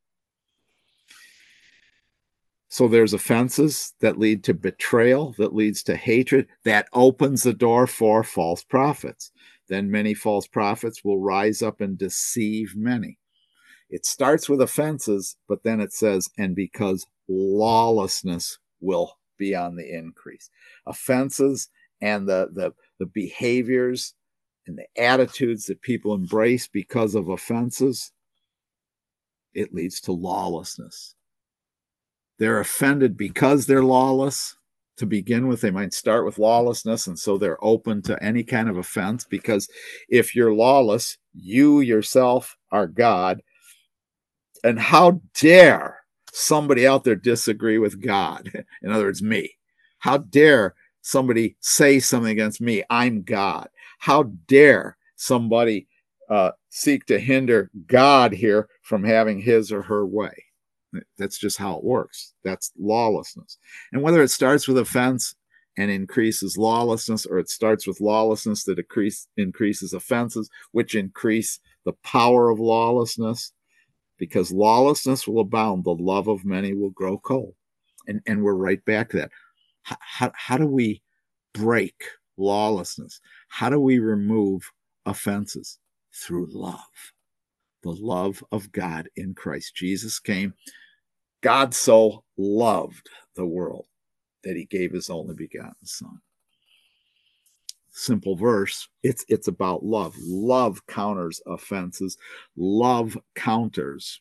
So there's offenses that lead to betrayal, that leads to hatred, that opens the door for false prophets. Then many false prophets will rise up and deceive many. It starts with offenses, but then it says, and because lawlessness will be on the increase. Offenses and the behaviors and the attitudes that people embrace because of offenses, it leads to lawlessness. They're offended because they're lawless. To begin with, they might start with lawlessness, and so they're open to any kind of offense, because if you're lawless, you yourself are God. And how dare somebody out there disagree with God? In other words, me. How dare somebody say something against me? I'm God. How dare somebody seek to hinder God here from having his or her way? That's just how it works. That's lawlessness. And whether it starts with offense and increases lawlessness, or it starts with lawlessness that increases offenses, which increase the power of lawlessness, because lawlessness will abound, the love of many will grow cold. And we're right back to that. How do we break lawlessness? How do we remove offenses? Through love. The love of God in Christ. Jesus came. God so loved the world that he gave his only begotten Son. Simple verse. It's about love. Love counters offenses. Love counters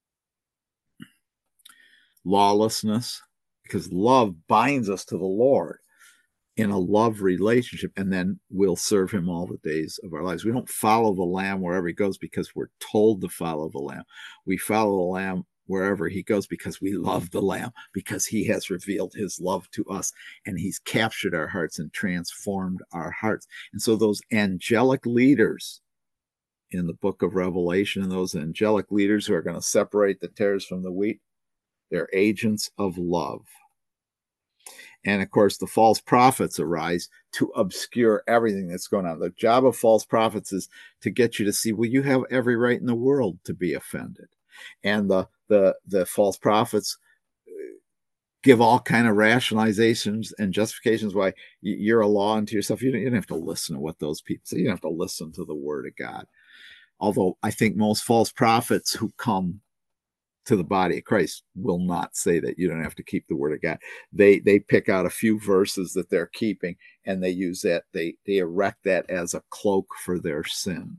lawlessness, because love binds us to the Lord in a love relationship, and then we'll serve him all the days of our lives. We don't follow the Lamb wherever he goes because we're told to follow the Lamb. We follow the Lamb wherever he goes because we love the Lamb, because he has revealed his love to us, and he's captured our hearts and transformed our hearts. And so those angelic leaders in the book of Revelation, and those angelic leaders who are going to separate the tares from the wheat, they're agents of love. And of course, the false prophets arise to obscure everything that's going on. The job of false prophets is to get you to see, well, you have every right in the world to be offended. And the false prophets give all kind of rationalizations and justifications why you're a law unto yourself. You don't have to listen to what those people say. You don't have to listen to the word of God. Although I think most false prophets who come to the body of Christ will not say that you don't have to keep the word of God. They pick out a few verses that they're keeping, and they use that, they erect that as a cloak for their sin.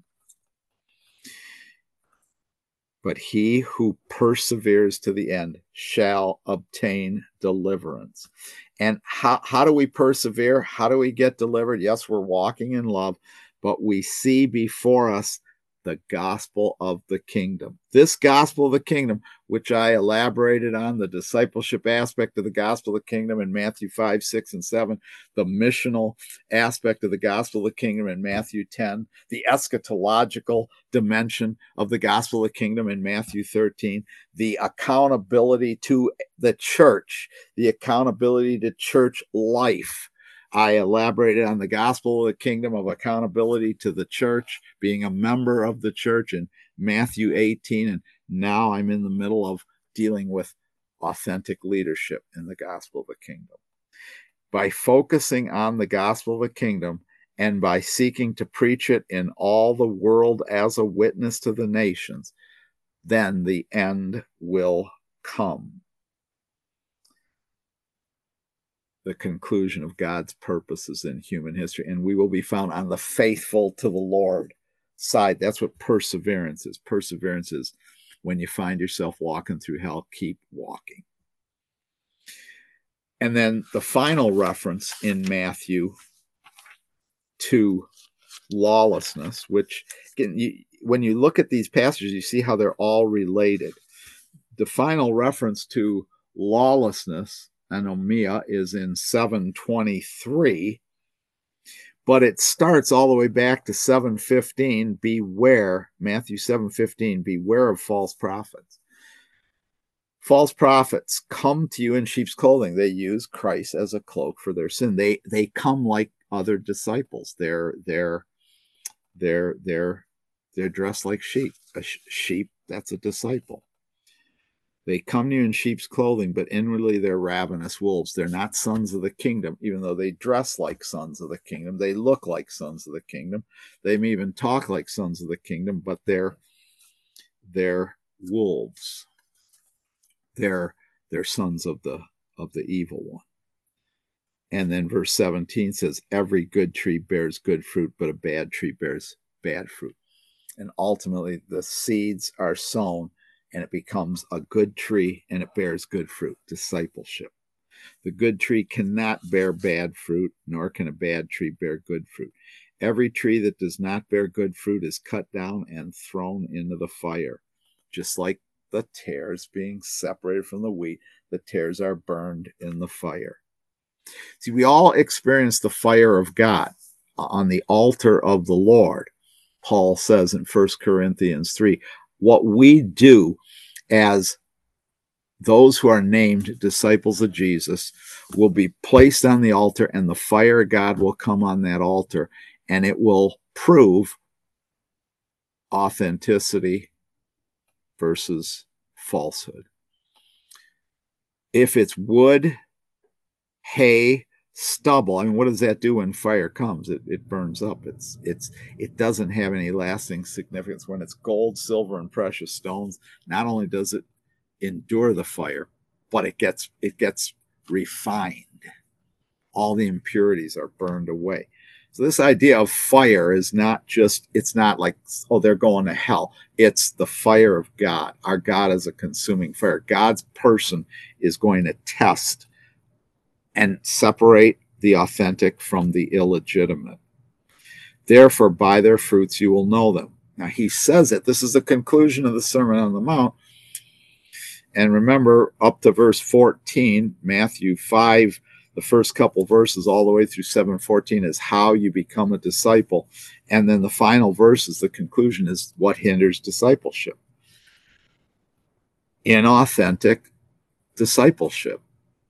But he who perseveres to the end shall obtain deliverance. And how do we persevere? How do we get delivered? Yes, we're walking in love, but we see before us the gospel of the kingdom. This gospel of the kingdom, which I elaborated on, the discipleship aspect of the gospel of the kingdom in Matthew 5, 6, and 7, the missional aspect of the gospel of the kingdom in Matthew 10, the eschatological dimension of the gospel of the kingdom in Matthew 13, the accountability to the church, the accountability to church life. I elaborated on the gospel of the kingdom of accountability to the church, being a member of the church in Matthew 18. And now I'm in the middle of dealing with authentic leadership in the gospel of the kingdom. By focusing on the gospel of the kingdom and by seeking to preach it in all the world as a witness to the nations, then the end will come. The conclusion of God's purposes in human history, and we will be found on the faithful to the Lord side. That's what perseverance is. Perseverance is when you find yourself walking through hell, keep walking. And then the final reference in Matthew to lawlessness, which when you look at these passages, you see how they're all related. The final reference to lawlessness, anomia, is in 7:23, but it starts all the way back to 7:15. Beware, Matthew 7:15, beware of false prophets. False prophets come to you in sheep's clothing. They use Christ as a cloak for their sin. They come like other disciples. They're dressed like sheep. A sheep, that's a disciple. They come to you in sheep's clothing, but inwardly they're ravenous wolves. They're not sons of the kingdom, even though they dress like sons of the kingdom. They look like sons of the kingdom. They may even talk like sons of the kingdom, but they're wolves. They're sons of the evil one. And then verse 17 says, every good tree bears good fruit, but a bad tree bears bad fruit. And ultimately, the seeds are sown, and it becomes a good tree, and it bears good fruit, discipleship. The good tree cannot bear bad fruit, nor can a bad tree bear good fruit. Every tree that does not bear good fruit is cut down and thrown into the fire. Just like the tares being separated from the wheat, the tares are burned in the fire. See, we all experience the fire of God on the altar of the Lord. Paul says in 1 Corinthians 3, what we do as those who are named disciples of Jesus will be placed on the altar, and the fire of God will come on that altar, and it will prove authenticity versus falsehood. If it's wood, hay, stubble, I mean, what does that do when fire comes? It burns up. It doesn't have any lasting significance. When it's gold, silver, and precious stones, not only does it endure the fire, but it gets refined. All the impurities are burned away. So this idea of fire is not just, it's not like, oh, they're going to hell. It's the fire of God. Our God is a consuming fire. God's person is going to test and separate the authentic from the illegitimate. Therefore, by their fruits you will know them. Now, he says it. This is the conclusion of the Sermon on the Mount. And remember, up to verse 14, Matthew 5, the first couple verses all the way through 7:14 is how you become a disciple. And then the final verses, the conclusion, is what hinders discipleship. Inauthentic discipleship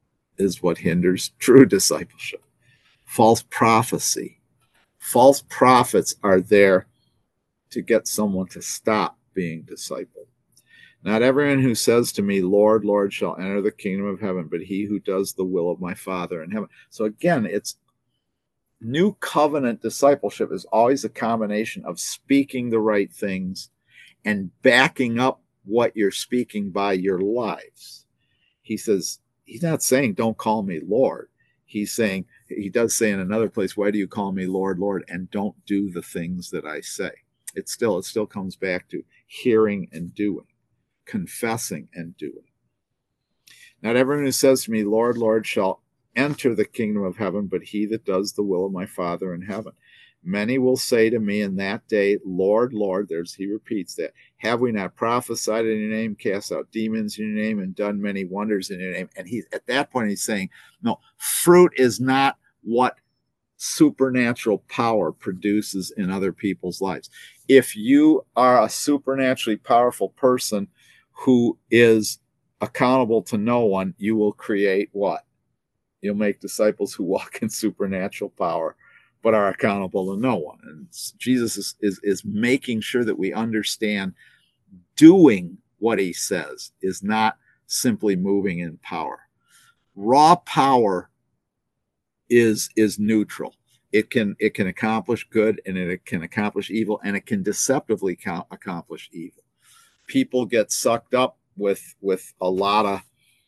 is what hinders true discipleship. False prophecy. False prophets are there to get someone to stop being discipled. Not everyone who says to me, Lord, Lord, shall enter the kingdom of heaven, but he who does the will of my Father in heaven. So again, it's new covenant discipleship is always a combination of speaking the right things and backing up what you're speaking by your lives. He says, he's not saying, don't call me Lord. He's saying, he does say in another place, why do you call me Lord, Lord, and don't do the things that I say? It still comes back to hearing and doing, confessing and doing. Not everyone who says to me, Lord, Lord, shall enter the kingdom of heaven, but he that does the will of my Father in heaven. Many will say to me in that day, Lord, Lord, he repeats that, have we not prophesied in your name, cast out demons in your name, and done many wonders in your name? And at that point he's saying, no, fruit is not what supernatural power produces in other people's lives. If you are a supernaturally powerful person who is accountable to no one, you will create what? You'll make disciples who walk in supernatural power but are accountable to no one. And Jesus is making sure that we understand doing what he says is not simply moving in power. Raw power is neutral. It can accomplish good, and it can accomplish evil, and it can deceptively accomplish evil. People get sucked up with a lot of,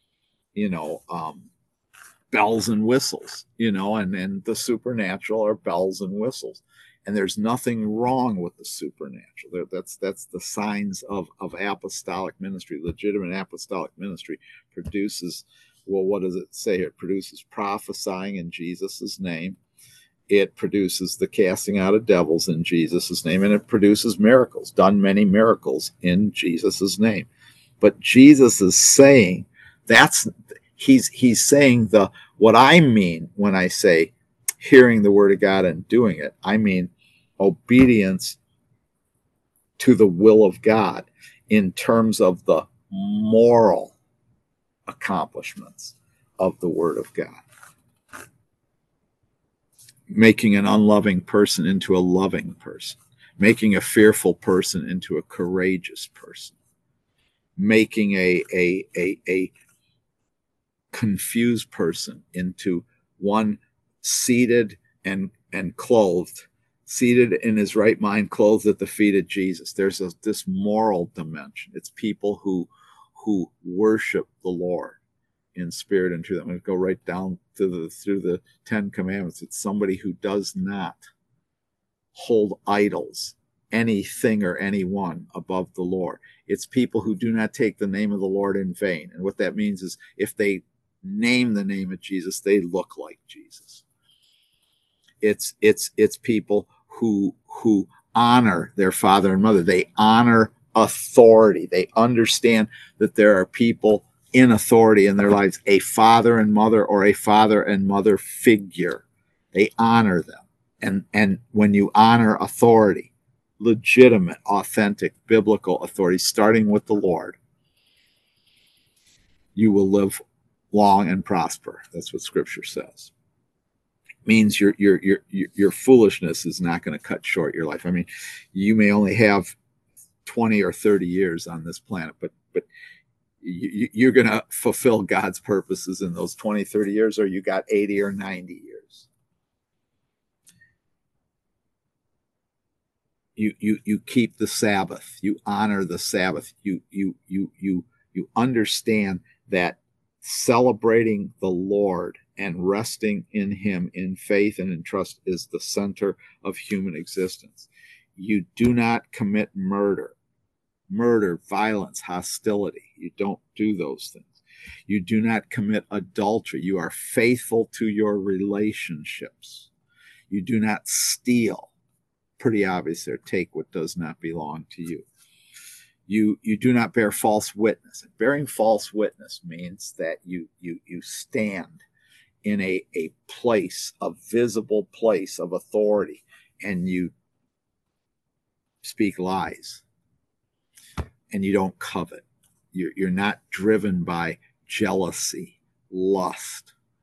bells and whistles, and the supernatural are bells and whistles. And there's nothing wrong with the supernatural. That's the signs of apostolic ministry. Legitimate apostolic ministry produces, well, what does it say here? It produces prophesying in Jesus' name. It produces the casting out of devils in Jesus' name, and it produces miracles, done many miracles in Jesus' name. But Jesus is saying he's saying what I mean when I say hearing the word of God and doing it. I mean obedience to the will of God in terms of the moral accomplishments of the word of God. Making an unloving person into a loving person, making a fearful person into a courageous person, making a confused person into one seated and clothed, seated in his right mind, clothed at the feet of Jesus. There's this moral dimension. It's people who worship the Lord in spirit and truth. I'm going to go right down through the 10 Commandments. It's somebody who does not hold idols, anything or anyone above the Lord. It's people who do not take the name of the Lord in vain. And what that means is if they name the name of Jesus, they look like Jesus. It's people who honor their father and mother. They honor authority. They understand that there are people in authority in their lives, a father and mother or a father and mother figure. They honor them. And when you honor authority, legitimate, authentic, biblical authority, starting with the Lord, you will live long and prosper. That's what Scripture says. It means your foolishness is not going to cut short your life. I mean, you may only have 20 or 30 years on this planet, but you're going to fulfill God's purposes in those 20, 30 years, or you got 80 or 90 years. You keep the Sabbath. You honor the Sabbath. You understand that celebrating the Lord and resting in him in faith and in trust is the center of human existence. You do not commit murder, violence, hostility. You don't do those things. You do not commit adultery. You are faithful to your relationships. You do not steal. Pretty obvious there. Take what does not belong to you. You do not bear false witness. Bearing false witness means that you stand in a place, a visible place of authority, and you speak lies. And you don't covet. You're not driven by jealousy, lust,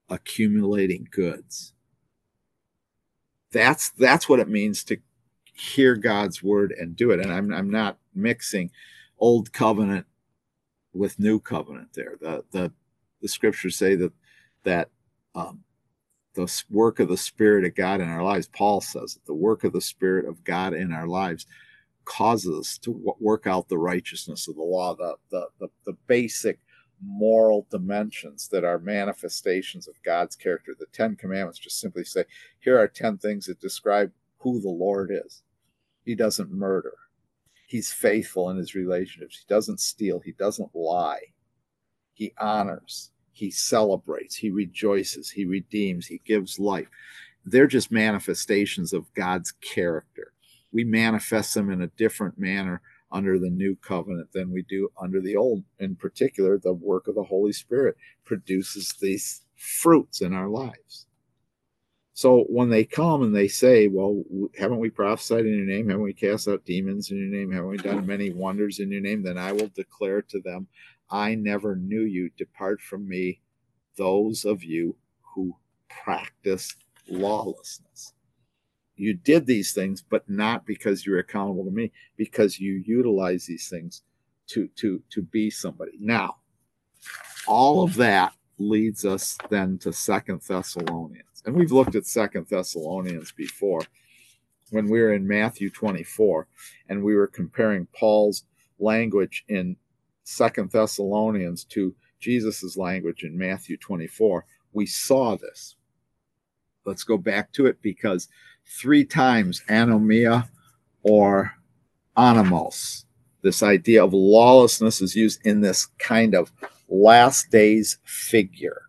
accumulating goods. That's what it means to hear God's word and do it. And I'm not mixing old covenant with new covenant there. The scriptures say that the work of the Spirit of God in our lives, Paul says that the work of the Spirit of God in our lives causes us to work out the righteousness of the law, the basic moral dimensions that are manifestations of God's character. The 10 Commandments just simply say, here are 10 things that describe who the Lord is. He doesn't murder. He's faithful in his relationships. He doesn't steal. He doesn't lie. He honors. He celebrates. He rejoices. He redeems. He gives life. They're just manifestations of God's character. We manifest them in a different manner under the new covenant than we do under the old. In particular, the work of the Holy Spirit produces these fruits in our lives. So when they come and they say, well, haven't we prophesied in your name? Haven't we cast out demons in your name? Haven't we done many wonders in your name? Then I will declare to them, I never knew you. Depart from me, those of you who practice lawlessness. You did these things, but not because you're accountable to me, because you utilize these things to be somebody. Now, all of that leads us then to 2 Thessalonians. And we've looked at 2 Thessalonians before when we were in Matthew 24, and we were comparing Paul's language in 2 Thessalonians to Jesus's language in Matthew 24. We saw this. Let's go back to it, because 3 times anomia or animos, this idea of lawlessness, is used in this kind of last days figure.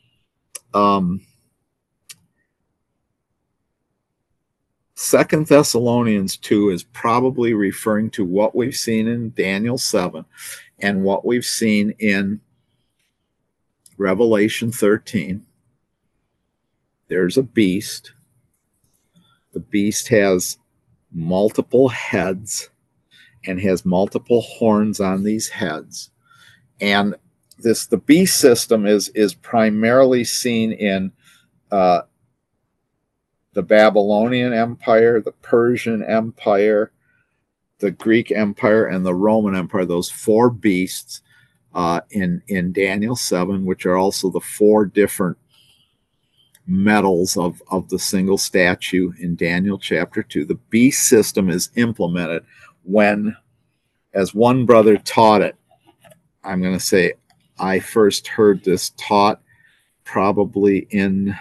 2 Thessalonians 2 is probably referring to what we've seen in Daniel 7 and what we've seen in Revelation 13. There's a beast. The beast has multiple heads and has multiple horns on these heads. And the beast system is primarily seen in the Babylonian Empire, the Persian Empire, the Greek Empire, and the Roman Empire. Those 4 beasts in Daniel 7, which are also the 4 different metals of the single statue in Daniel chapter 2. The beast system is implemented when, as one brother taught it, I'm going to say I first heard this taught probably in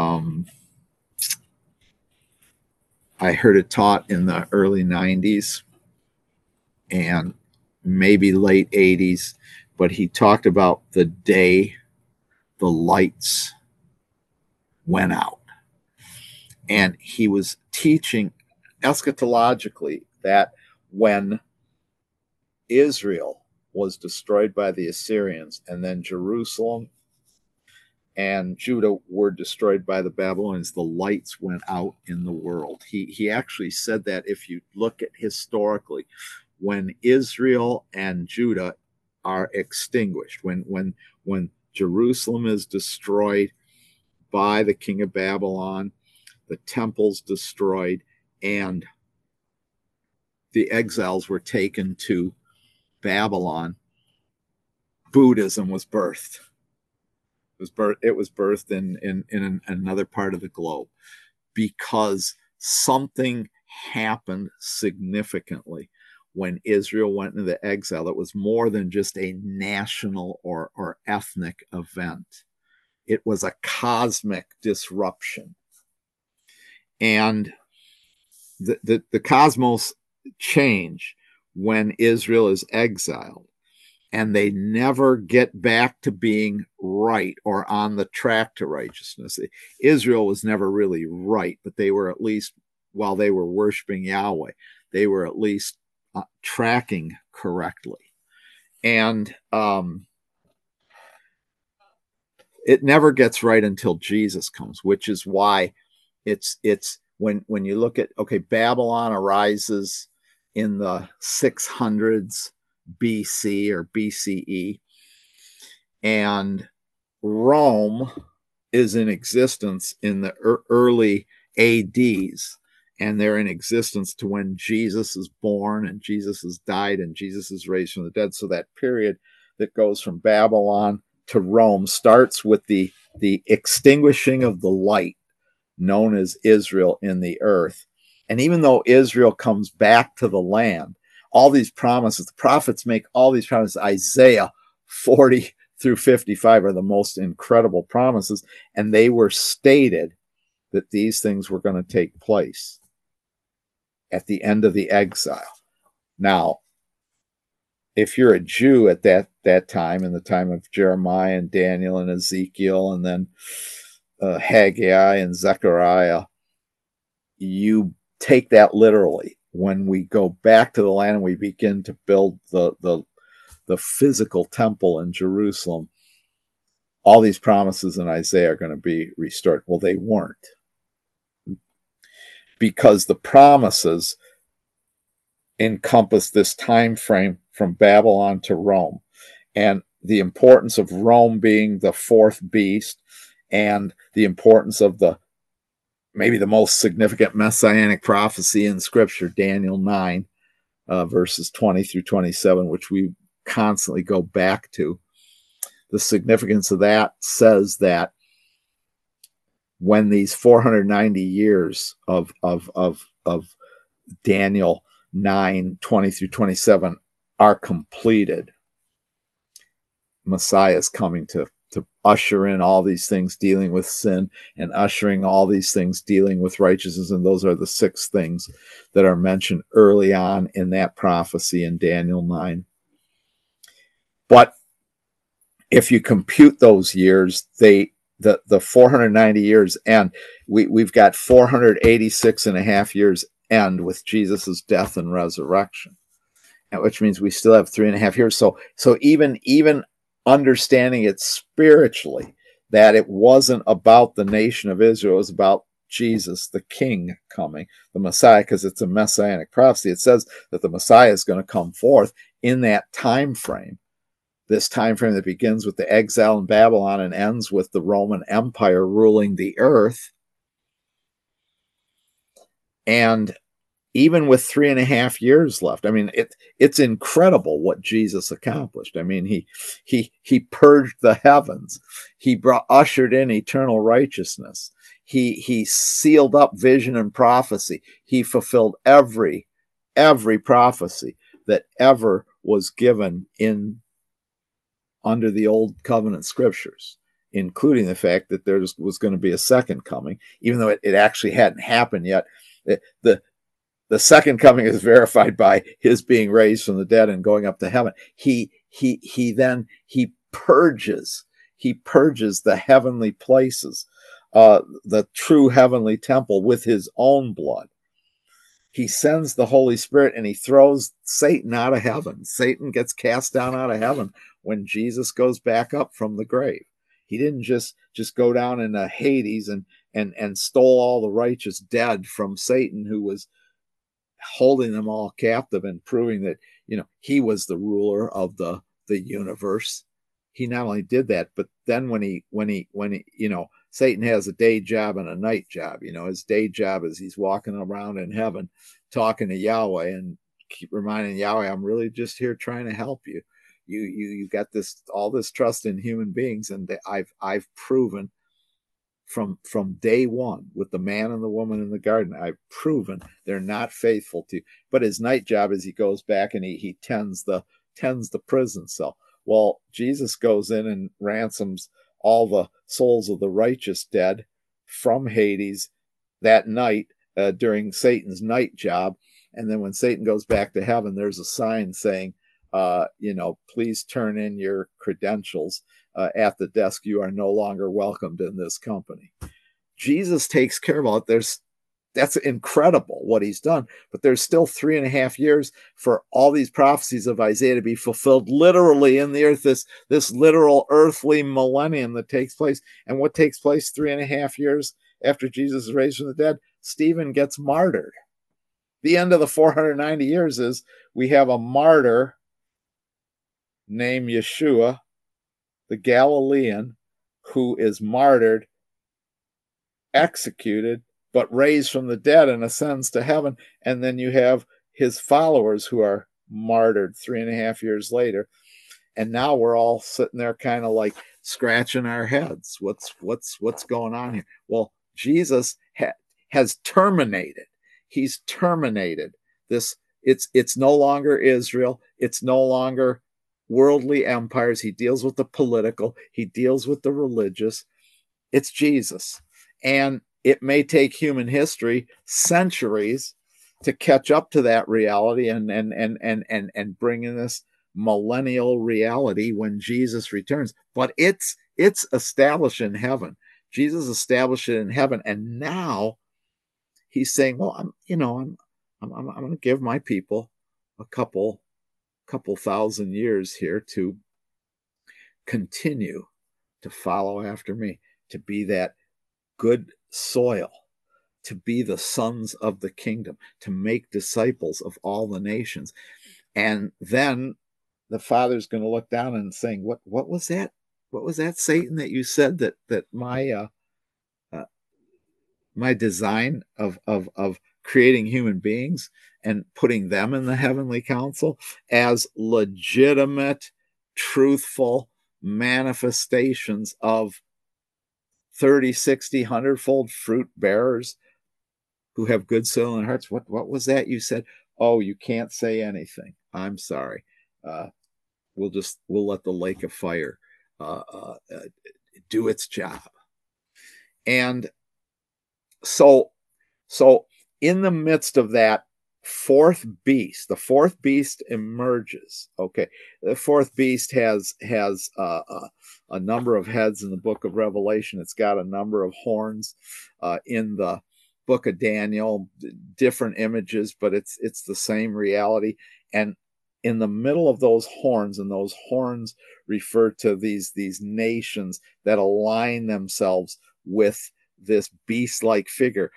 I heard it taught in the early 90s and maybe late 80s, but he talked about the day the lights went out. And he was teaching eschatologically that when Israel was destroyed by the Assyrians, and then Jerusalem and Judah were destroyed by the Babylonians, the lights went out in the world. He actually said that if you look at historically, when Israel and Judah are extinguished, when Jerusalem is destroyed by the king of Babylon, the temple's destroyed, and the exiles were taken to Babylon, Buddhism was birthed. It was birthed in another part of the globe, because something happened significantly when Israel went into exile. It was more than just a national or ethnic event. It was a cosmic disruption. And the cosmos change when Israel is exiled, and they never get back to being right or on the track to righteousness. Israel was never really right, but they were at least, while they were worshiping Yahweh, they were at least tracking correctly. And it never gets right until Jesus comes, which is why it's when you look at, okay, Babylon arises in the 600s BC or BCE, and Rome is in existence in the early ADs, and they're in existence to when Jesus is born and Jesus has died and Jesus is raised from the dead. So that period that goes from Babylon to Rome starts with the extinguishing of the light known as Israel in the earth. And even though Israel comes back to the land, all these promises, the prophets make all these promises. Isaiah 40 through 55 are the most incredible promises, and they were stated that these things were going to take place at the end of the exile. Now, if you're a Jew at that time, in the time of Jeremiah and Daniel and Ezekiel, and then Haggai and Zechariah, you take that literally. When we go back to the land and we begin to build the physical temple in Jerusalem, all these promises in Isaiah are going to be restored. Well, they weren't, because the promises encompass this time frame from Babylon to Rome, and the importance of Rome being the fourth beast, and the importance of maybe the most significant messianic prophecy in Scripture, Daniel 9, verses 20 through 27, which we constantly go back to. The significance of that says that when these 490 years of Daniel 9, 20 through 27 are completed, Messiah is coming to usher in all these things dealing with sin, and ushering all these things dealing with righteousness. And those are the 6 things that are mentioned early on in that prophecy in Daniel 9. But if you compute those years, the 490 years end. We've got 486 and a half years end with Jesus's death and resurrection, which means we still have 3.5 years. So even understanding it spiritually, that it wasn't about the nation of Israel, it was about Jesus, the King, coming, the Messiah, because it's a messianic prophecy. It says that the Messiah is going to come forth in that time frame. This time frame that begins with the exile in Babylon and ends with the Roman Empire ruling the earth. And even with 3.5 years left, I mean, it's incredible what Jesus accomplished. I mean, he purged the heavens. He ushered in eternal righteousness. He sealed up vision and prophecy. He fulfilled every prophecy that ever was given under the old covenant scriptures, including the fact that there was going to be a second coming, even though it actually hadn't happened yet. The second coming is verified by his being raised from the dead and going up to heaven. He purges the heavenly places, the true heavenly temple, with his own blood. He sends the Holy Spirit and he throws Satan out of heaven. Satan gets cast down out of heaven when Jesus goes back up from the grave. He didn't just go down into Hades and stole all the righteous dead from Satan, who was holding them all captive and proving that, he was the ruler of the universe. He not only did that, but then when he Satan has a day job and a night job. His day job is he's walking around in heaven talking to Yahweh and keep reminding Yahweh, I'm really just here trying to help you. You got all this trust in human beings, and I've proven from day one with the man and the woman in the garden, I've proven they're not faithful to you. But his night job is he goes back and he tends the prison cell. Well, Jesus goes in and ransoms all the souls of the righteous dead from Hades that night during Satan's night job. And then when Satan goes back to heaven, there's a sign saying, please turn in your credentials at the desk. You are no longer welcomed in this company. Jesus takes care of all it. That's incredible what he's done, but there's still 3.5 years for all these prophecies of Isaiah to be fulfilled literally in the earth, this literal earthly millennium that takes place. And what takes place 3.5 years after Jesus is raised from the dead? Stephen gets martyred. The end of the 490 years is we have a martyr named Yeshua, the Galilean, who is martyred executed, but raised from the dead and ascends to heaven. And then you have his followers who are martyred 3.5 years later. And now we're all sitting there kind of like scratching our heads. What's going on here? Well, Jesus has terminated. He's terminated this. It's no longer Israel. It's no longer worldly empires. He deals with the political. He deals with the religious. It's Jesus. And it may take human history centuries to catch up to that reality and bring in this millennial reality when Jesus returns. But it's established in heaven. Jesus established it in heaven, and now he's saying, "Well, I'm going to give my people a couple thousand years here to continue to follow after me, to be that good soil, to be the sons of the kingdom, to make disciples of all the nations." And then the Father's going to look down and saying, what was that? What was that, Satan, that you said that my design of creating human beings and putting them in the heavenly council as legitimate, truthful manifestations of 30, 60, 100-fold fruit bearers who have good soil in their hearts? What was that you said? Oh, you can't say anything. I'm sorry. We'll let the lake of fire do its job. And so in the midst of that fourth beast, the fourth beast emerges. Okay, the fourth beast has a number of heads in the book of Revelation. It's got a number of horns in the book of Daniel, different images, but it's the same reality. And in the middle of those horns, and those horns refer to these nations that align themselves with this beast-like figure,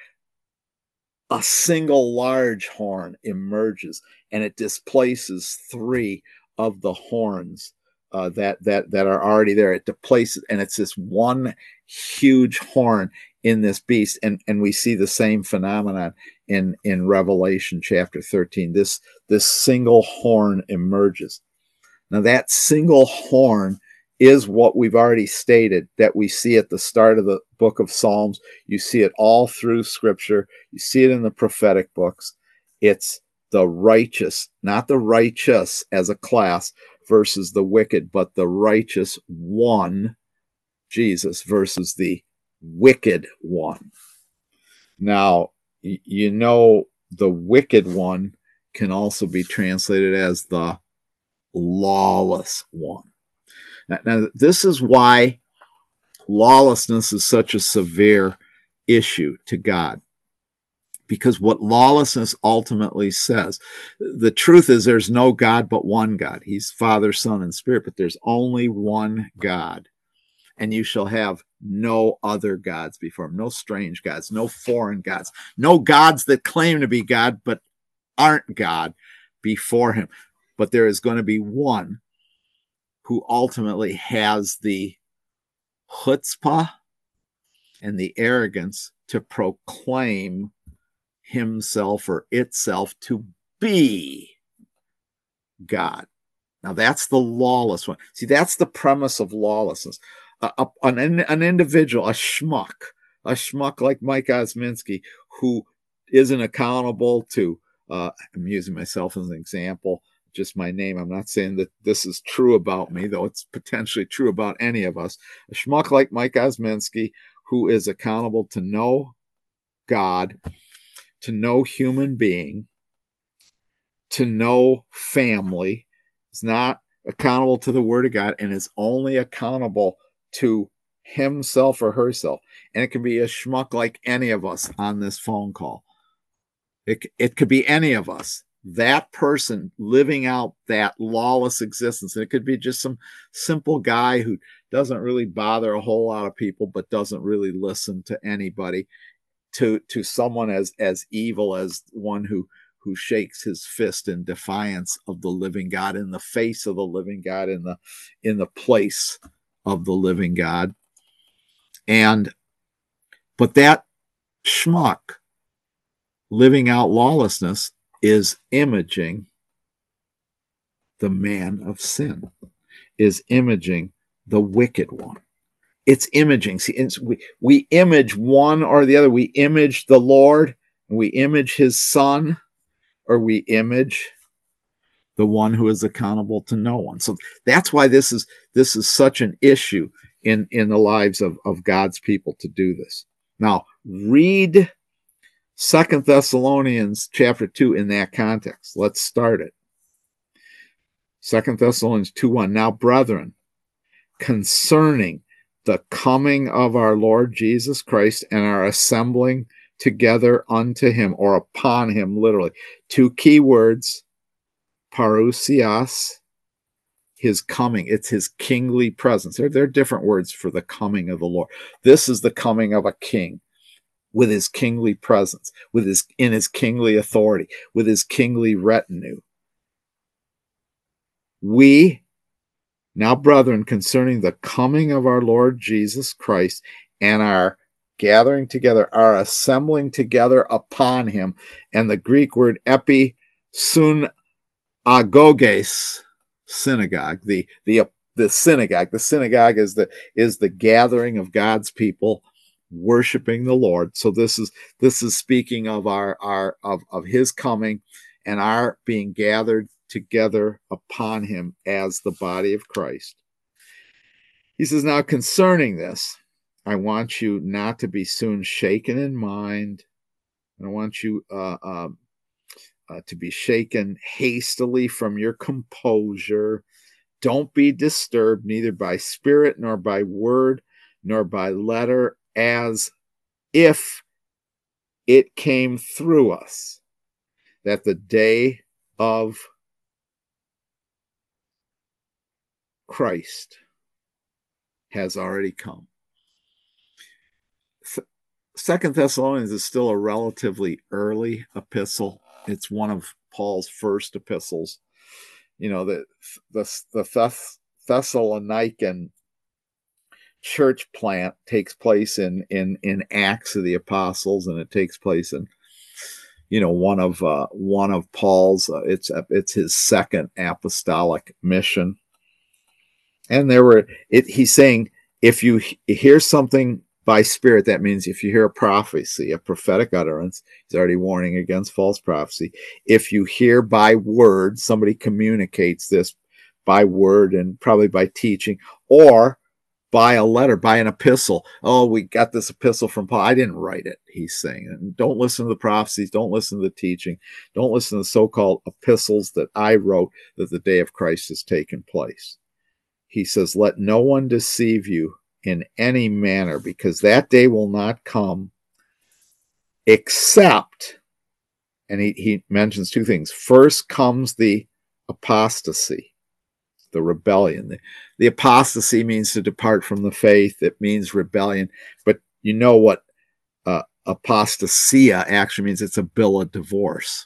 a single large horn emerges, and it displaces 3 of the horns that are already there. It displaces, and it's this one huge horn in this beast, and we see the same phenomenon in Revelation chapter 13. This single horn emerges. Now that single horn is what we've already stated, that we see at the start of the book of Psalms. You see it all through Scripture. You see it in the prophetic books. It's the righteous, not the righteous as a class versus the wicked, but the righteous one, Jesus, versus the wicked one. Now, you know, the wicked one can also be translated as the lawless one. Now, this is why lawlessness is such a severe issue to God. Because what lawlessness ultimately says, the truth is there's no God but one God. He's Father, Son, and Spirit, but there's only one God. And you shall have no other gods before him, no strange gods, no foreign gods, no gods that claim to be God but aren't God before him. But there is going to be one who ultimately has the chutzpah and the arrogance to proclaim himself or itself to be God. Now that's the lawless one. See, that's the premise of lawlessness. An individual, a schmuck like Mike Osminski, who isn't accountable to, I'm using myself as an example, just my name. I'm not saying that this is true about me, though it's potentially true about any of us. A schmuck like Mike Osminski, who is accountable to no God, to no human being, to no family, is not accountable to the Word of God, and is only accountable to himself or herself. And it can be a schmuck like any of us on this phone call. It could be any of us. That person living out that lawless existence. And it could be just some simple guy who doesn't really bother a whole lot of people, but doesn't really listen to anybody, to someone as evil as one who shakes his fist in defiance of the living God, in the face of the living God, in the place of the living God. And But that schmuck living out lawlessness is imaging the man of sin, is imaging the wicked one. It's imaging. See, we image one or the other. We image the Lord, we image his son, or we image the one who is accountable to no one. So that's why this is such an issue in the lives of God's people to do this. Now, read 2 Thessalonians chapter 2 in that context. Let's start it. 2 Thessalonians 2:1. Now, brethren, concerning the coming of our Lord Jesus Christ and our assembling together unto him, or upon him, literally. Two key words, parousias, his coming. It's his kingly presence. There are different words for the coming of the Lord. This is the coming of a king with his kingly presence, in his kingly authority, with his kingly retinue. We, now, brethren, concerning the coming of our Lord Jesus Christ and our gathering together, our assembling together upon him, and the Greek word episunagoges, synagogue, the synagogue. The synagogue is the gathering of God's people worshiping the Lord. So this is speaking of of his coming and our being gathered together upon him as the body of Christ. He says, now concerning this, I want you not to be soon shaken in mind. I want you to be shaken hastily from your composure. Don't be disturbed, neither by spirit, nor by word, nor by letter, as if it came through us, that the day of Christ has already come. 2 Thessalonians is still a relatively early epistle. It's one of Paul's first epistles. You know, the Thessalonican church plant takes place in Acts of the Apostles, and it takes place in one of Paul's. It's his second apostolic mission. And he's saying, if you hear something by spirit, that means if you hear a prophecy, a prophetic utterance, he's already warning against false prophecy. If you hear by word, somebody communicates this by word and probably by teaching, or by a letter, by an epistle. Oh, we got this epistle from Paul. I didn't write it, he's saying. And don't listen to the prophecies. Don't listen to the teaching. Don't listen to the so-called epistles that I wrote that the day of Christ has taken place. He says, let no one deceive you in any manner, because that day will not come except, and he mentions two things. First comes the apostasy, the rebellion. The apostasy means to depart from the faith. It means rebellion. But you know what apostasia actually means? It's a bill of divorce.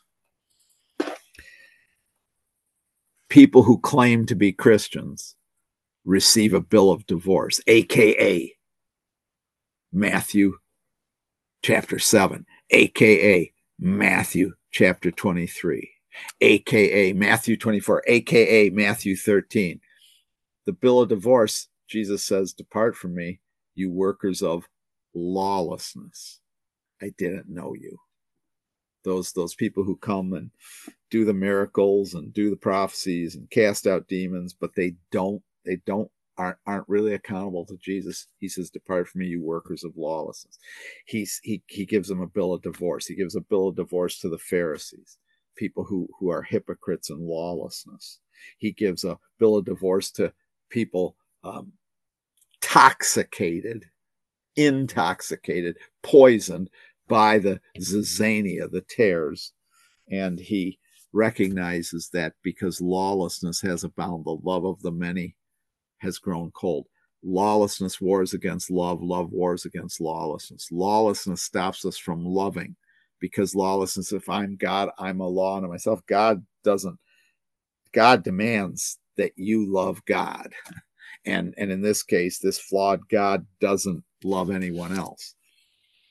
People who claim to be Christians receive a bill of divorce, aka Matthew chapter 7, aka Matthew chapter 23, aka Matthew 24, aka Matthew 13. The bill of divorce, Jesus says, depart from me, you workers of lawlessness. I didn't know you. Those people who come and do the miracles and do the prophecies and cast out demons, but they aren't really accountable to Jesus. He says, depart from me, you workers of lawlessness. He gives them a bill of divorce. He gives a bill of divorce to the Pharisees, people who are hypocrites and lawlessness. He gives a bill of divorce to people intoxicated, poisoned by the zizania, the tares. And he recognizes that because lawlessness has abounded, the love of the many has grown cold. Lawlessness wars against love. Love wars against lawlessness. Lawlessness stops us from loving, because lawlessness, if I'm God, I'm a law unto myself. God demands that you love God. And in this case, this flawed God doesn't love anyone else.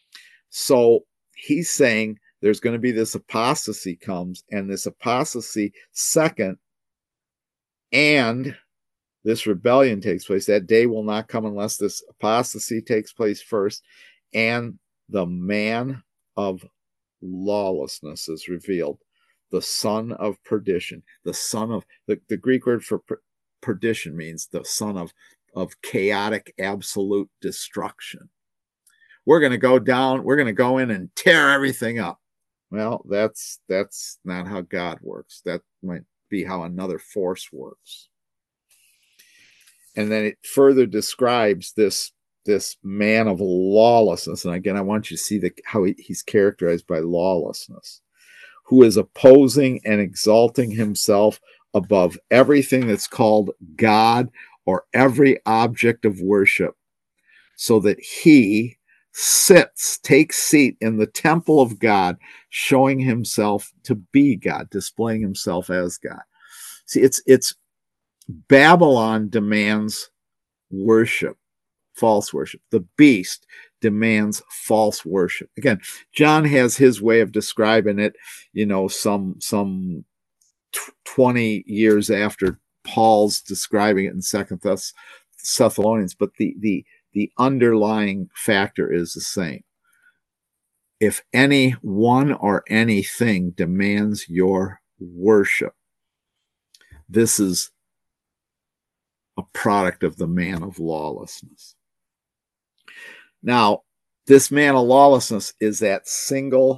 So he's saying there's going to be this apostasy comes, and this apostasy second, and this rebellion takes place. That day will not come unless this apostasy takes place first, and the man of lawlessness is revealed, the son of perdition. The son of the Greek word for perdition means the son of chaotic absolute destruction. We're going to go down, we're going to go in and tear everything up. Well, that's not how God works. That might be how another force works. And then it further describes this man of lawlessness. And again, I want you to see how he's characterized by lawlessness, who is opposing and exalting himself above everything that's called God or every object of worship, so that he takes seat in the temple of God, showing himself to be God, displaying himself as God. See, it's Babylon demands worship, false worship. The beast demands false worship. Again, John has his way of describing it, some 20 years after Paul's describing it in Second Thessalonians, but the underlying factor is the same. If anyone or anything demands your worship, this is a product of the man of lawlessness. Now, this man of lawlessness is that single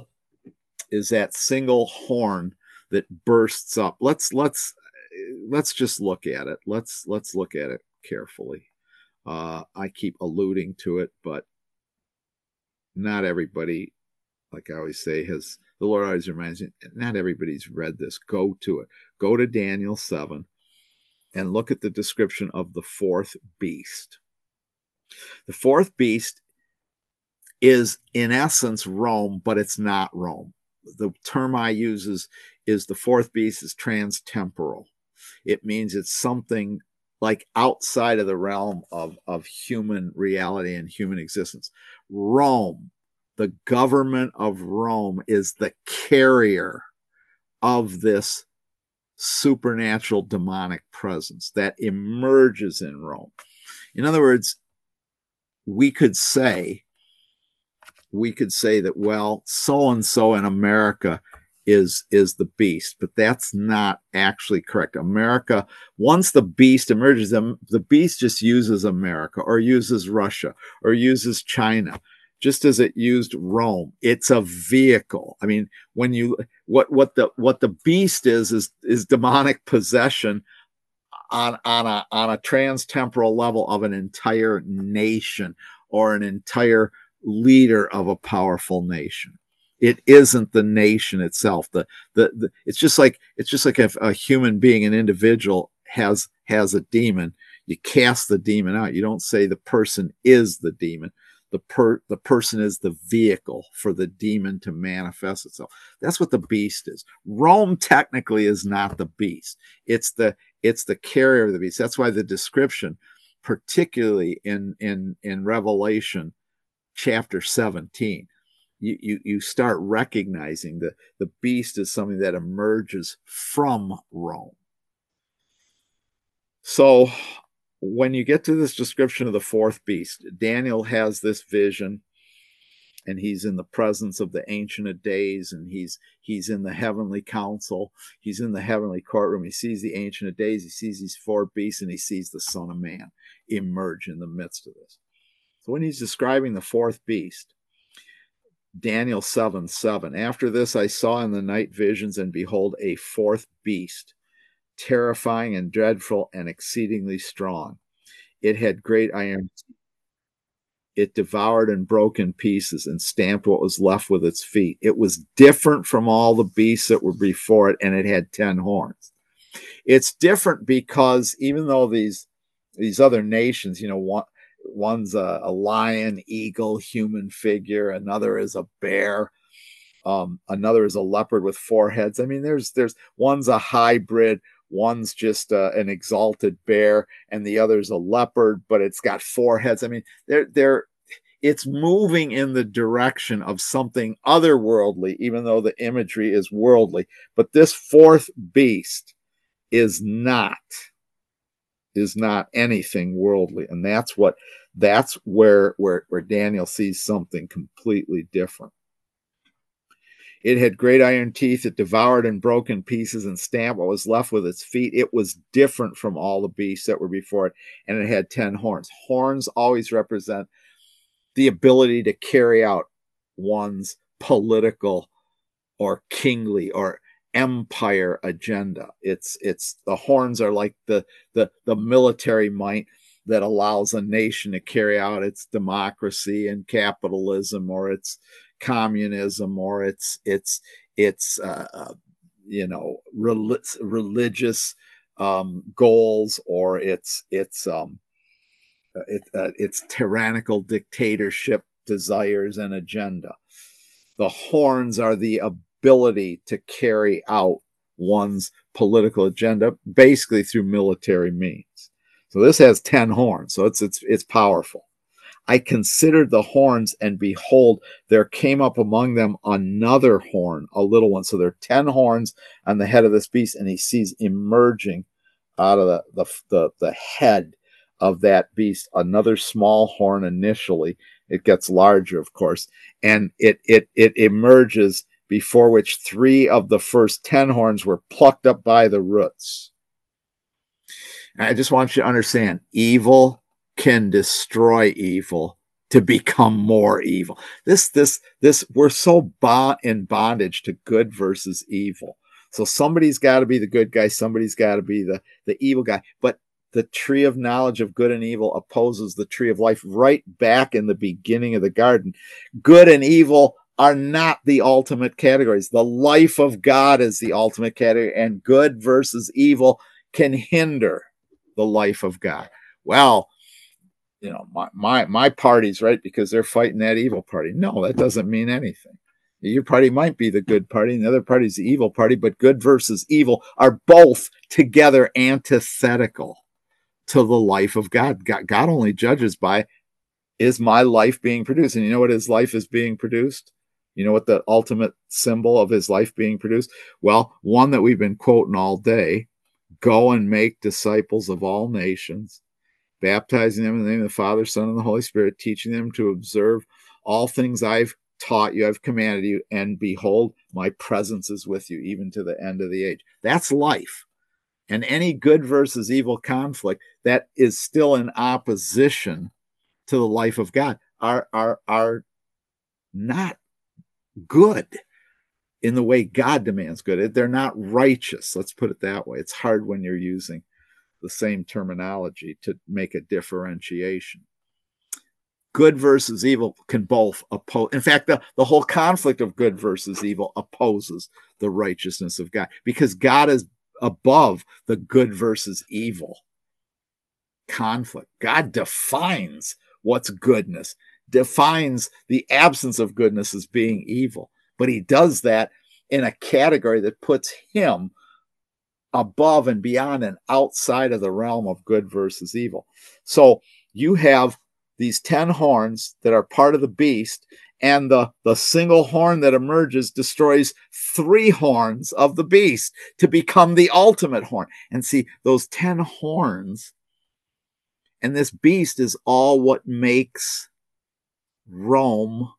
horn that bursts up. Let's just look at it. Let's look at it carefully. I keep alluding to it, but not everybody, like I always say, the Lord always reminds me, not everybody's read this. Go to it. Go to Daniel 7 and look at the description of the fourth beast. The fourth beast is, in essence, Rome, but it's not Rome. The term I use is the fourth beast is transtemporal. It means it's something like outside of the realm of human reality and human existence. Rome, the government of Rome, is the carrier of this supernatural demonic presence that emerges in Rome. In other words, we could say that, well, so-and-so in America is the beast, but that's not actually correct. America, once the beast emerges, the beast just uses America or uses Russia or uses China, just as it used Rome. It's a vehicle. I mean, when what the beast is demonic possession on a transtemporal level of an entire nation or an entire leader of a powerful nation. It isn't the nation itself. It's just like if a human being, an individual, has a demon, you cast the demon out. You don't say the person is the demon. The person is the vehicle for the demon to manifest itself. That's what the beast is. Rome technically is not the beast. It's the carrier of the beast. That's why the description, particularly in Revelation chapter 17, you start recognizing that the beast is something that emerges from Rome. So when you get to this description of the fourth beast, Daniel has this vision, and he's in the presence of the Ancient of Days, and he's in the heavenly council. He's in the heavenly courtroom. He sees the Ancient of Days. He sees these four beasts, and he sees the Son of Man emerge in the midst of this. So when he's describing the fourth beast, Daniel 7:7, after this I saw in the night visions, and behold, a fourth beast, terrifying and dreadful and exceedingly strong. It had great iron. It devoured and broke in pieces and stamped what was left with its feet. It was different from all the beasts that were before it, and it had 10 horns. It's different because even though these other nations, one's a lion, eagle, human figure, another is a bear, another is a leopard with 4 heads. I mean, there's one's a hybrid, one's just an exalted bear, and the other's a leopard, but it's got 4 heads. I mean, it's moving in the direction of something otherworldly, even though the imagery is worldly. But this fourth beast is not anything worldly. And that's where Daniel sees something completely different. It had great iron teeth. It devoured and broke in pieces and stamped what was left with its feet. It was different from all the beasts that were before it, and it had 10 horns. Horns always represent the ability to carry out one's political or kingly or empire agenda. It's the horns are like the military might that allows a nation to carry out its democracy and capitalism, or its communism, or its religious goals, or its tyrannical dictatorship desires and agenda. The horns are the ability to carry out one's political agenda, basically through military means. So this has 10 horns, so it's powerful. I considered the horns, and behold, there came up among them another horn, a little one. So there are 10 horns on the head of this beast, and he sees emerging out of the head of that beast another small horn initially. It gets larger, of course, and it emerges, before which 3 of the first 10 horns were plucked up by the roots. And I just want you to understand, evil can destroy evil to become more evil. We're so in bondage to good versus evil. So somebody's got to be the good guy, somebody's got to be the evil guy. But the tree of knowledge of good and evil opposes the tree of life. Right back in the beginning of the garden, good and evil are not the ultimate categories. The life of God is the ultimate category, and good versus evil can hinder the life of God. Well, my party's right because they're fighting that evil party. No, that doesn't mean anything. Your party might be the good party, and the other party's the evil party, but good versus evil are both together antithetical to the life of God. God only judges by, is my life being produced? And you know what his life is being produced? You know what the ultimate symbol of his life being produced? Well, one that we've been quoting all day: go and make disciples of all nations, baptizing them in the name of the Father, Son, and the Holy Spirit, teaching them to observe all things I've taught you, I've commanded you, and behold, my presence is with you even to the end of the age. That's life. And any good versus evil conflict that is still in opposition to the life of God are not good in the way God demands good. They're not righteous. Let's put it that way. It's hard when you're using the same terminology to make a differentiation. Good versus evil can both oppose. In fact, the whole conflict of good versus evil opposes the righteousness of God, because God is above the good versus evil conflict. God defines what's goodness, defines the absence of goodness as being evil, but he does that in a category that puts him above and beyond and outside of the realm of good versus evil. So you have these 10 horns that are part of the beast, and the single horn that emerges destroys 3 horns of the beast to become the ultimate horn. And see, those 10 horns and this beast is all what makes Rome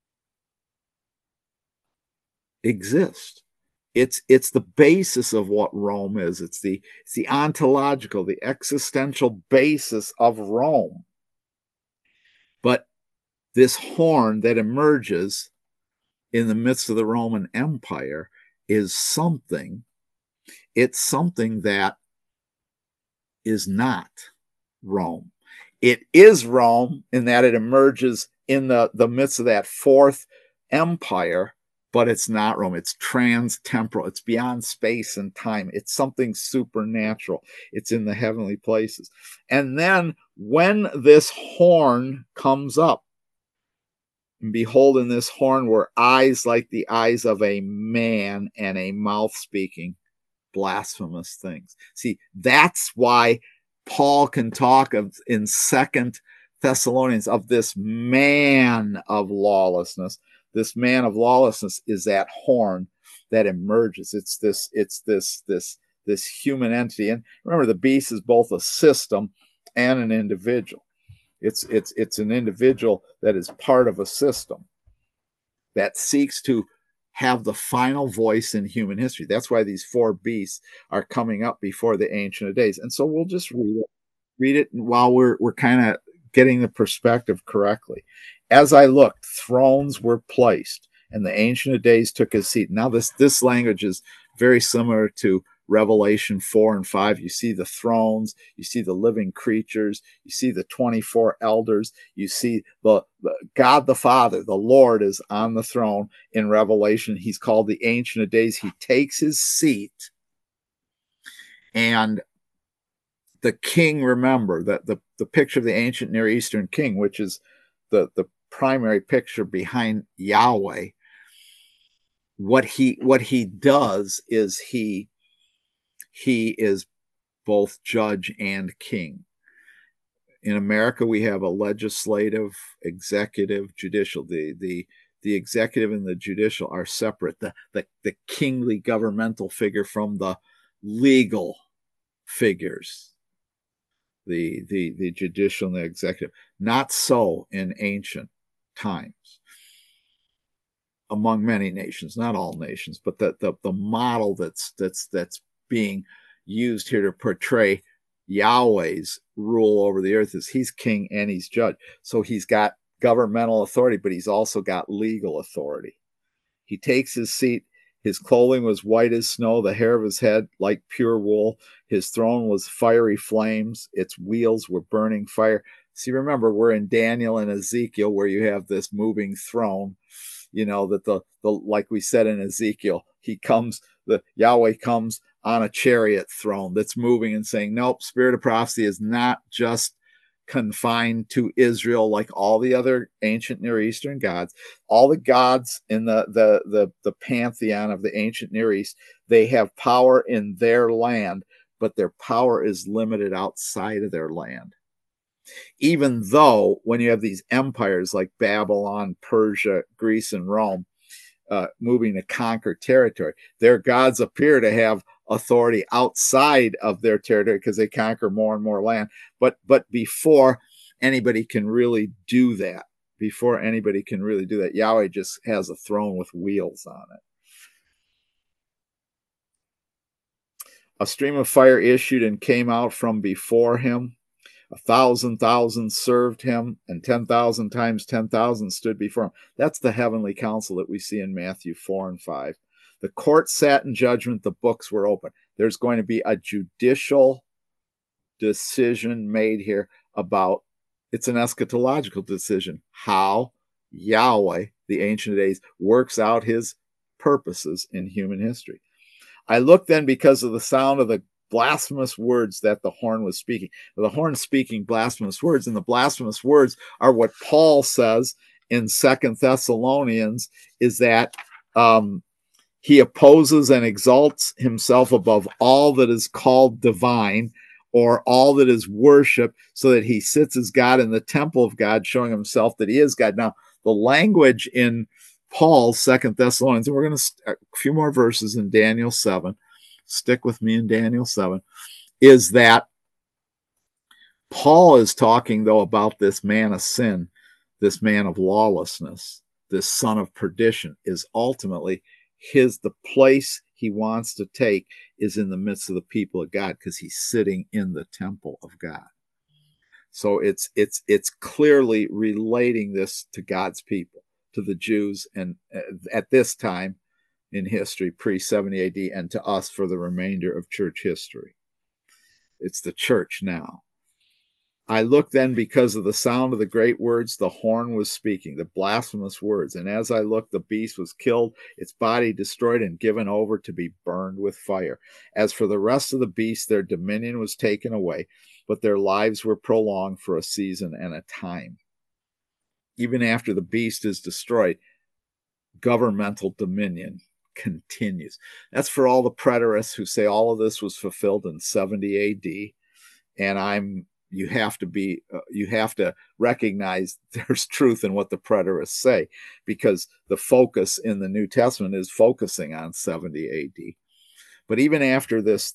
exist. It's the basis of what Rome is. It's the ontological, the existential basis of Rome. But this horn that emerges in the midst of the Roman Empire is something. It's something that is not Rome. It is Rome in that it emerges in the midst of that fourth empire, but it's not Rome. It's trans-temporal. It's beyond space and time. It's something supernatural. It's in the heavenly places. And then when this horn comes up, and behold, in this horn were eyes like the eyes of a man, and a mouth speaking blasphemous things. See, that's why Paul can talk of in 2 Thessalonians, of this man of lawlessness. This man of lawlessness is that horn that emerges. It's this human entity. And remember, the beast is both a system and an individual. It's an individual that is part of a system that seeks to have the final voice in human history. That's why these four beasts are coming up before the Ancient of Days. And so we'll just read it while we're kind of getting the perspective correctly. As I looked, thrones were placed, and the Ancient of Days took his seat. Now this language is very similar to Revelation 4 and 5. You see the thrones, you see the living creatures, you see the 24 elders, you see the God the Father, the Lord is on the throne in Revelation. He's called the Ancient of Days. He takes his seat, and the king, remember that the picture of the ancient Near Eastern king, which is the primary picture behind Yahweh, what he does is he is both judge and king. In America, we have a legislative, executive, judicial. The executive and the judicial are separate. The kingly governmental figure from the legal figures. The judicial and the executive. Not so in ancient times. Among many nations, not all nations, but the model that's being used here to portray Yahweh's rule over the earth is he's king and he's judge. So he's got governmental authority, but he's also got legal authority. He takes his seat. His clothing was white as snow, the hair of his head like pure wool. His throne was fiery flames. Its wheels were burning fire. See, remember, we're in Daniel and Ezekiel where you have this moving throne. You know, that the like we said in Ezekiel, the Yahweh comes on a chariot throne that's moving and saying, nope, spirit of prophecy is not just confined to Israel like all the other ancient Near Eastern gods. All the gods in the pantheon of the ancient Near East, they have power in their land, but their power is limited outside of their land. Even though when you have these empires like Babylon, Persia, Greece, and Rome moving to conquer territory, their gods appear to have authority outside of their territory because they conquer more and more land. But before anybody can really do that, Yahweh just has a throne with wheels on it. A stream of fire issued and came out from before him. 1,000,000 served him, and 10,000 times 10,000 stood before him. That's the heavenly council that we see in Matthew 4 and 5. The court sat in judgment, the books were open. There's going to be a judicial decision made here about, it's an eschatological decision, how Yahweh, the Ancient of Days, works out his purposes in human history. I looked then because of the sound of the blasphemous words that the horn was speaking. The horn speaking blasphemous words, and the blasphemous words are what Paul says in 2 Thessalonians, is that he opposes and exalts himself above all that is called divine or all that is worship, so that he sits as God in the temple of God, showing himself that he is God. Now, the language in Paul's 2 Thessalonians, and we're going to a few more verses in Daniel 7, stick with me in Daniel 7, is that Paul is talking, though, about this man of sin, this man of lawlessness, this son of perdition, is ultimately the place he wants to take is in the midst of the people of God, because he's sitting in the temple of God. So it's clearly relating this to God's people, to the Jews, and at this time in history, pre-70 AD, and to us for the remainder of church history. It's the church now. I looked then because of the sound of the great words the horn was speaking, the blasphemous words. And as I looked, the beast was killed, its body destroyed and given over to be burned with fire. As for the rest of the beasts, their dominion was taken away, but their lives were prolonged for a season and a time. Even after the beast is destroyed, governmental dominion continues. That's for all the preterists who say all of this was fulfilled in 70 AD. And I'm you have to recognize there's truth in what the preterists say, because the focus in the New Testament is focusing on 70 AD. But even after this,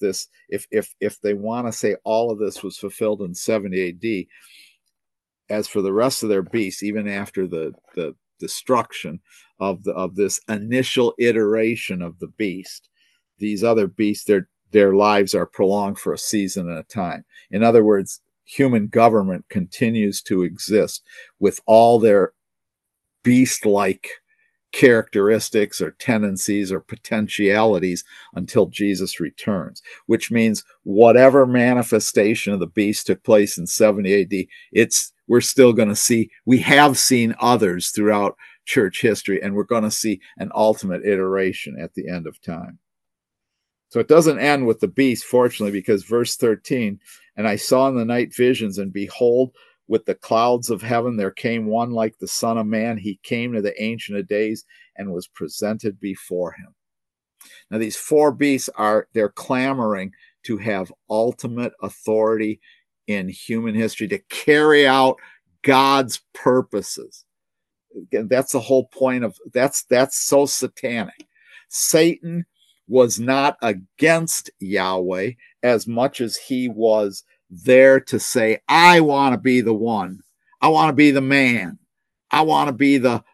if they want to say all of this was fulfilled in 70 AD, as for the rest of their beasts, even after the destruction of this initial iteration of the beast, these other beasts, their lives are prolonged for a season at a time. In other words, human government continues to exist with all their beast-like characteristics or tendencies or potentialities until Jesus returns, which means whatever manifestation of the beast took place in 70 AD, we're still going to see, we have seen others throughout church history, and we're going to see an ultimate iteration at the end of time. So it doesn't end with the beast, fortunately, because verse 13, and I saw in the night visions, and behold, with the clouds of heaven there came one like the Son of Man. He came to the Ancient of Days and was presented before him. Now these four beasts they're clamoring to have ultimate authority in human history, to carry out God's purposes. Again, that's the whole point of that's so satanic. Satan was not against Yahweh as much as he was there to say, I want to be the one. I want to be the man. I want to be the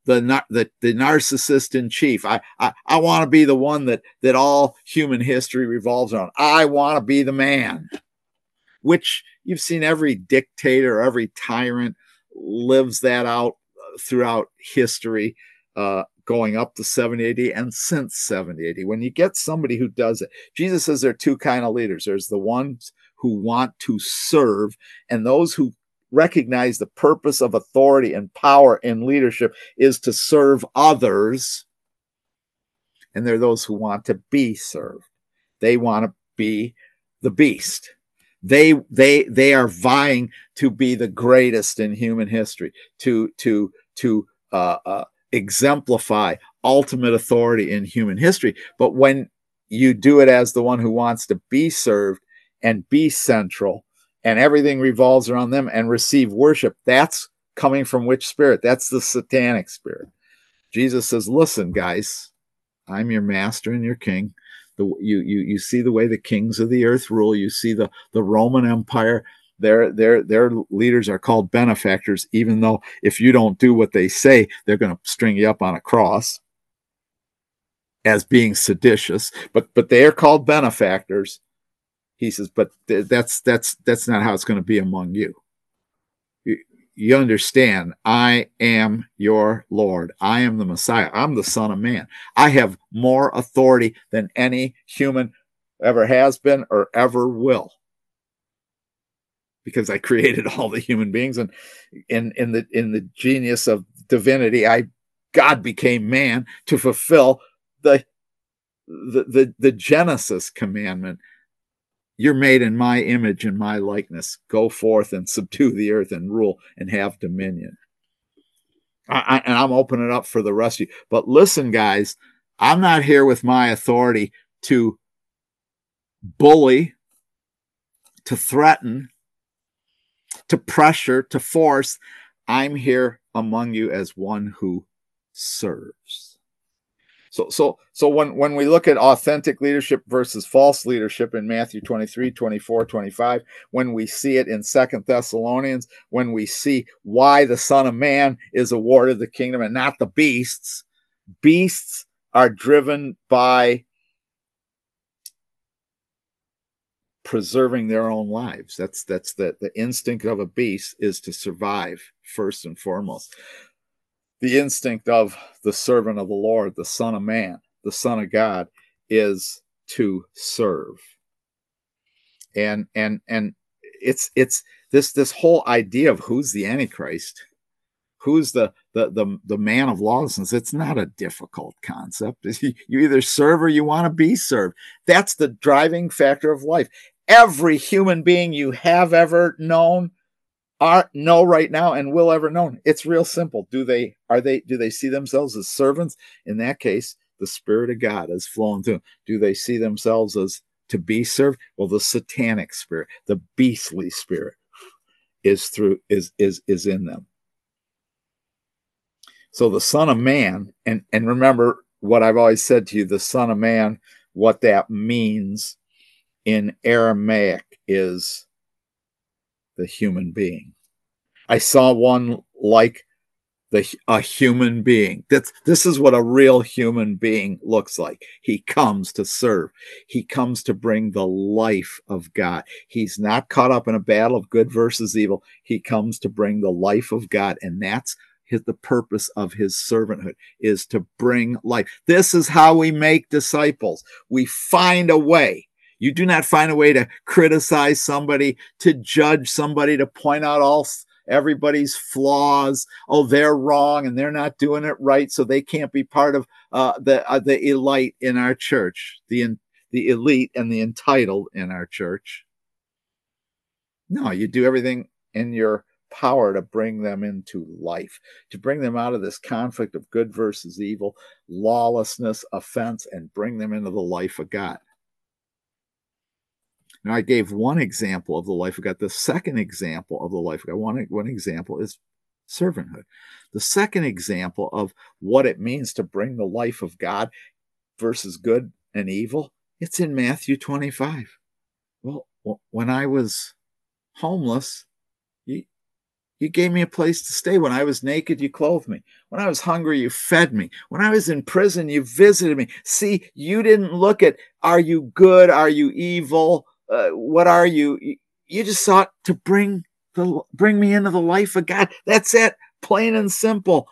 narcissist in chief. I want to be the one that all human history revolves around. I want to be the man, which you've seen every dictator, every tyrant lives that out throughout history, going up to 70 AD and since 70 AD. When you get somebody who does it, Jesus says there are two kinds of leaders. There's the ones who want to serve, and those who recognize the purpose of authority and power in leadership is to serve others. And there are those who want to be served. They want to be the beast. They are vying to be the greatest in human history, to exemplify ultimate authority in human history. But when you do it as the one who wants to be served and be central, and everything revolves around them and receive worship, that's coming from which spirit? That's the satanic spirit. Jesus says, listen, guys, I'm your master and your king. You see the way the kings of the earth rule. You see the Roman Empire. Their leaders are called benefactors, even though if you don't do what they say, they're going to string you up on a cross as being seditious. But they are called benefactors. He says, but that's not how it's going to be among you. You understand, I am your Lord. I am the Messiah. I'm the Son of Man. I have more authority than any human ever has been or ever will, because I created all the human beings, and in the genius of divinity, God became man to fulfill the Genesis commandment. You're made in my image and my likeness. Go forth and subdue the earth and rule and have dominion. And I'm opening it up for the rest of you. But listen, guys, I'm not here with my authority to bully, to threaten, to pressure, to force. I'm here among you as one who serves. So when we look at authentic leadership versus false leadership in Matthew 23, 24, 25, when we see it in 2 Thessalonians, when we see why the Son of Man is awarded the kingdom and not the beasts, beasts are driven by preserving their own lives. That's the instinct of a beast is to survive first and foremost. The instinct of the servant of the Lord, the Son of Man, the Son of God, is to serve. And it's this whole idea of who's the Antichrist, who's the man of lawlessness. It's not a difficult concept. You either serve or you want to be served. That's the driving factor of life. Every human being you have ever known, know right now, and will ever know. It's real simple. Do they see themselves as servants? In that case, the Spirit of God is flowing through them. Do they see themselves as to be served. Well, the satanic spirit, the beastly spirit is in them. So the Son of Man, and remember what I've always said to you, the Son of Man, what that means in Aramaic is the human being. I saw one like a human being. This is what a real human being looks like. He comes to serve. He comes to bring the life of God. He's not caught up in a battle of good versus evil. He comes to bring the life of God, and that's the purpose of his servanthood, is to bring life. This is how we make disciples. We find a way. You do not find a way to criticize somebody, to judge somebody, to point out everybody's flaws. Oh, they're wrong and they're not doing it right, so they can't be part of the elite in our church, the elite and the entitled in our church. No, you do everything in your power to bring them into life, to bring them out of this conflict of good versus evil, lawlessness, offense, and bring them into the life of God. Now, I gave one example of the life of God. The second example of the life of God, one example is servanthood. The second example of what it means to bring the life of God versus good and evil, it's in Matthew 25. Well, when I was homeless, you gave me a place to stay. When I was naked, you clothed me. When I was hungry, you fed me. When I was in prison, you visited me. See, you didn't look at, are you good? Are you evil? What are you? You just sought to bring me into the life of God. That's it. Plain and simple.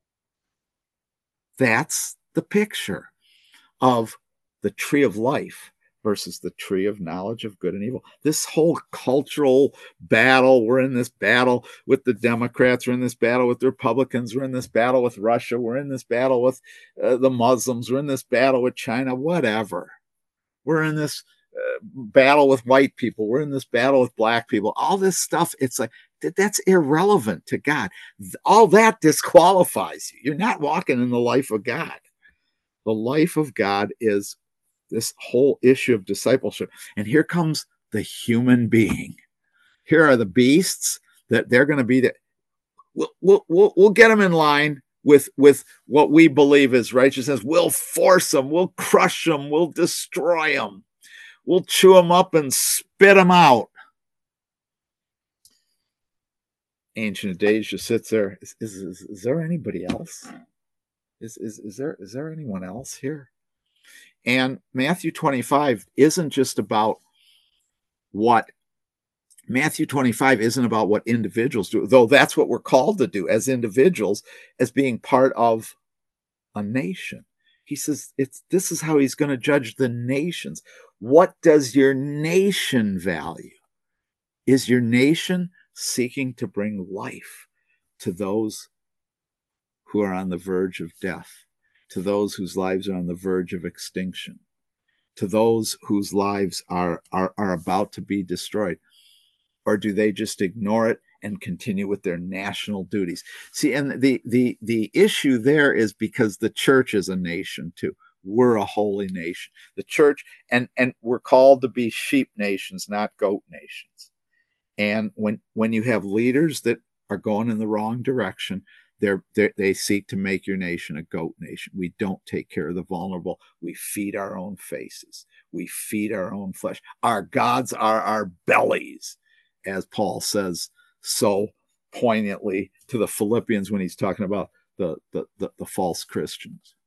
That's the picture of the tree of life versus the tree of knowledge of good and evil. This whole cultural battle, we're in this battle with the Democrats, we're in this battle with the Republicans, we're in this battle with Russia, we're in this battle with the Muslims, we're in this battle with China, whatever. We're in this battle with white people, we're in this battle with black people. All this stuff, it's like, that's irrelevant to God. All that disqualifies you. You're not walking in the life of God. The life of God is this whole issue of discipleship. And here comes the human being. Here are the beasts that they're going to be. We'll get them in line with what we believe is righteousness. We'll force them. We'll crush them. We'll destroy them. We'll chew them up and spit them out. Ancient of Days just sits there. Is there anybody else? Is there anyone else here? And Matthew 25 isn't just about what Matthew 25 isn't about what individuals do, though that's what we're called to do as individuals, as being part of a nation. He says this is how he's going to judge the nations. What does your nation value? Is your nation seeking to bring life to those who are on the verge of death, to those whose lives are on the verge of extinction, to those whose lives are about to be destroyed? Or do they just ignore it and continue with their national duties? See, and the issue there is because the church is a nation too. We're a holy nation. The church, and we're called to be sheep nations, not goat nations. And when you have leaders that are going in the wrong direction, they seek to make your nation a goat nation. We don't take care of the vulnerable. We feed our own faces. We feed our own flesh. Our gods are our bellies, as Paul says so poignantly to the Philippians when he's talking about the false Christians.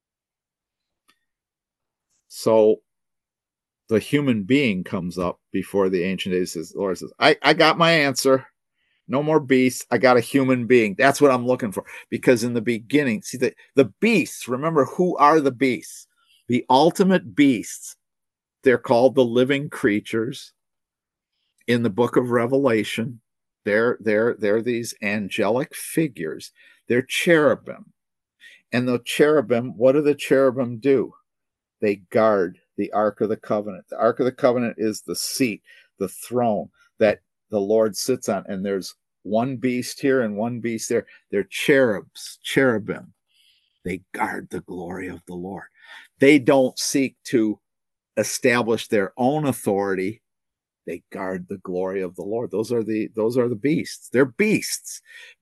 So the human being comes up before the Ancient Days. The Lord says, I got my answer. No more beasts. I got a human being. That's what I'm looking for. Because in the beginning, see, the beasts, remember, who are the beasts? The ultimate beasts. They're called the living creatures. In the book of Revelation, they're these angelic figures. They're cherubim. And the cherubim, what do the cherubim do? They guard the Ark of the Covenant. The Ark of the Covenant is the seat, the throne that the Lord sits on. And there's one beast here and one beast there. They're cherubim. They guard the glory of the Lord. They don't seek to establish their own authority, they guard the glory of the Lord. Those are the beasts. They're beasts.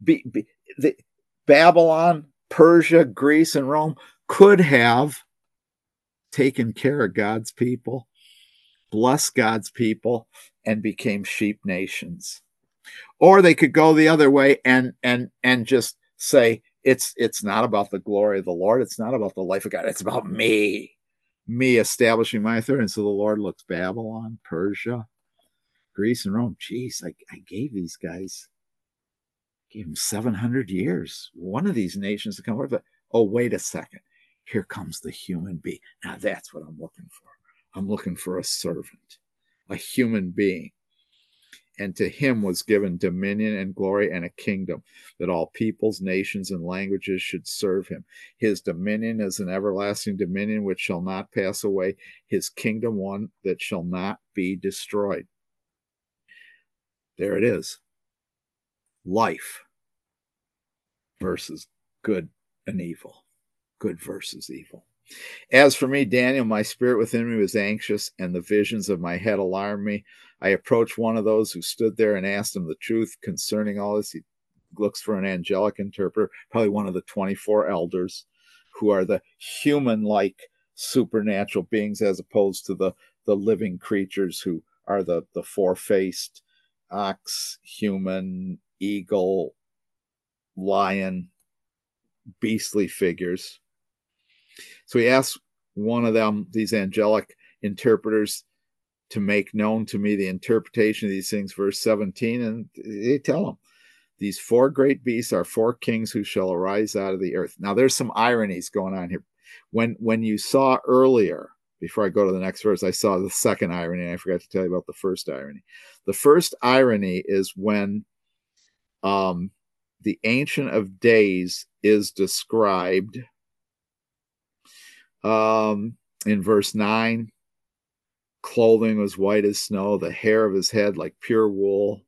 Babylon, Persia, Greece, and Rome could have taken care of God's people, blessed God's people, and became sheep nations. Or they could go the other way and just say, it's not about the glory of the Lord. It's not about the life of God. It's about me establishing my authority. And so the Lord looks Babylon, Persia, Greece, and Rome. Geez, I gave these guys, gave them 700 years. One of these nations to come over. But, oh, wait a second. Here comes the human being. Now that's what I'm looking for. I'm looking for a servant, a human being. And to him was given dominion and glory and a kingdom, that all peoples, nations, and languages should serve him. His dominion is an everlasting dominion which shall not pass away, his kingdom one that shall not be destroyed. There it is. Life versus good and evil. Good versus evil. As for me, Daniel, my spirit within me was anxious, and the visions of my head alarmed me. I approached one of those who stood there and asked him the truth concerning all this. He looks for an angelic interpreter, probably one of the 24 elders, who are the human-like supernatural beings, as opposed to the living creatures who are the four-faced ox, human, eagle, lion, beastly figures. So he asks one of them, these angelic interpreters, to make known to me the interpretation of these things, verse 17, and they tell him, these four great beasts are four kings who shall arise out of the earth. Now there's some ironies going on here. When you saw earlier, before I go to the next verse, I saw the second irony, and I forgot to tell you about the first irony. The first irony is when the Ancient of Days is described in verse 9. Clothing was white as snow, the hair of his head like pure wool.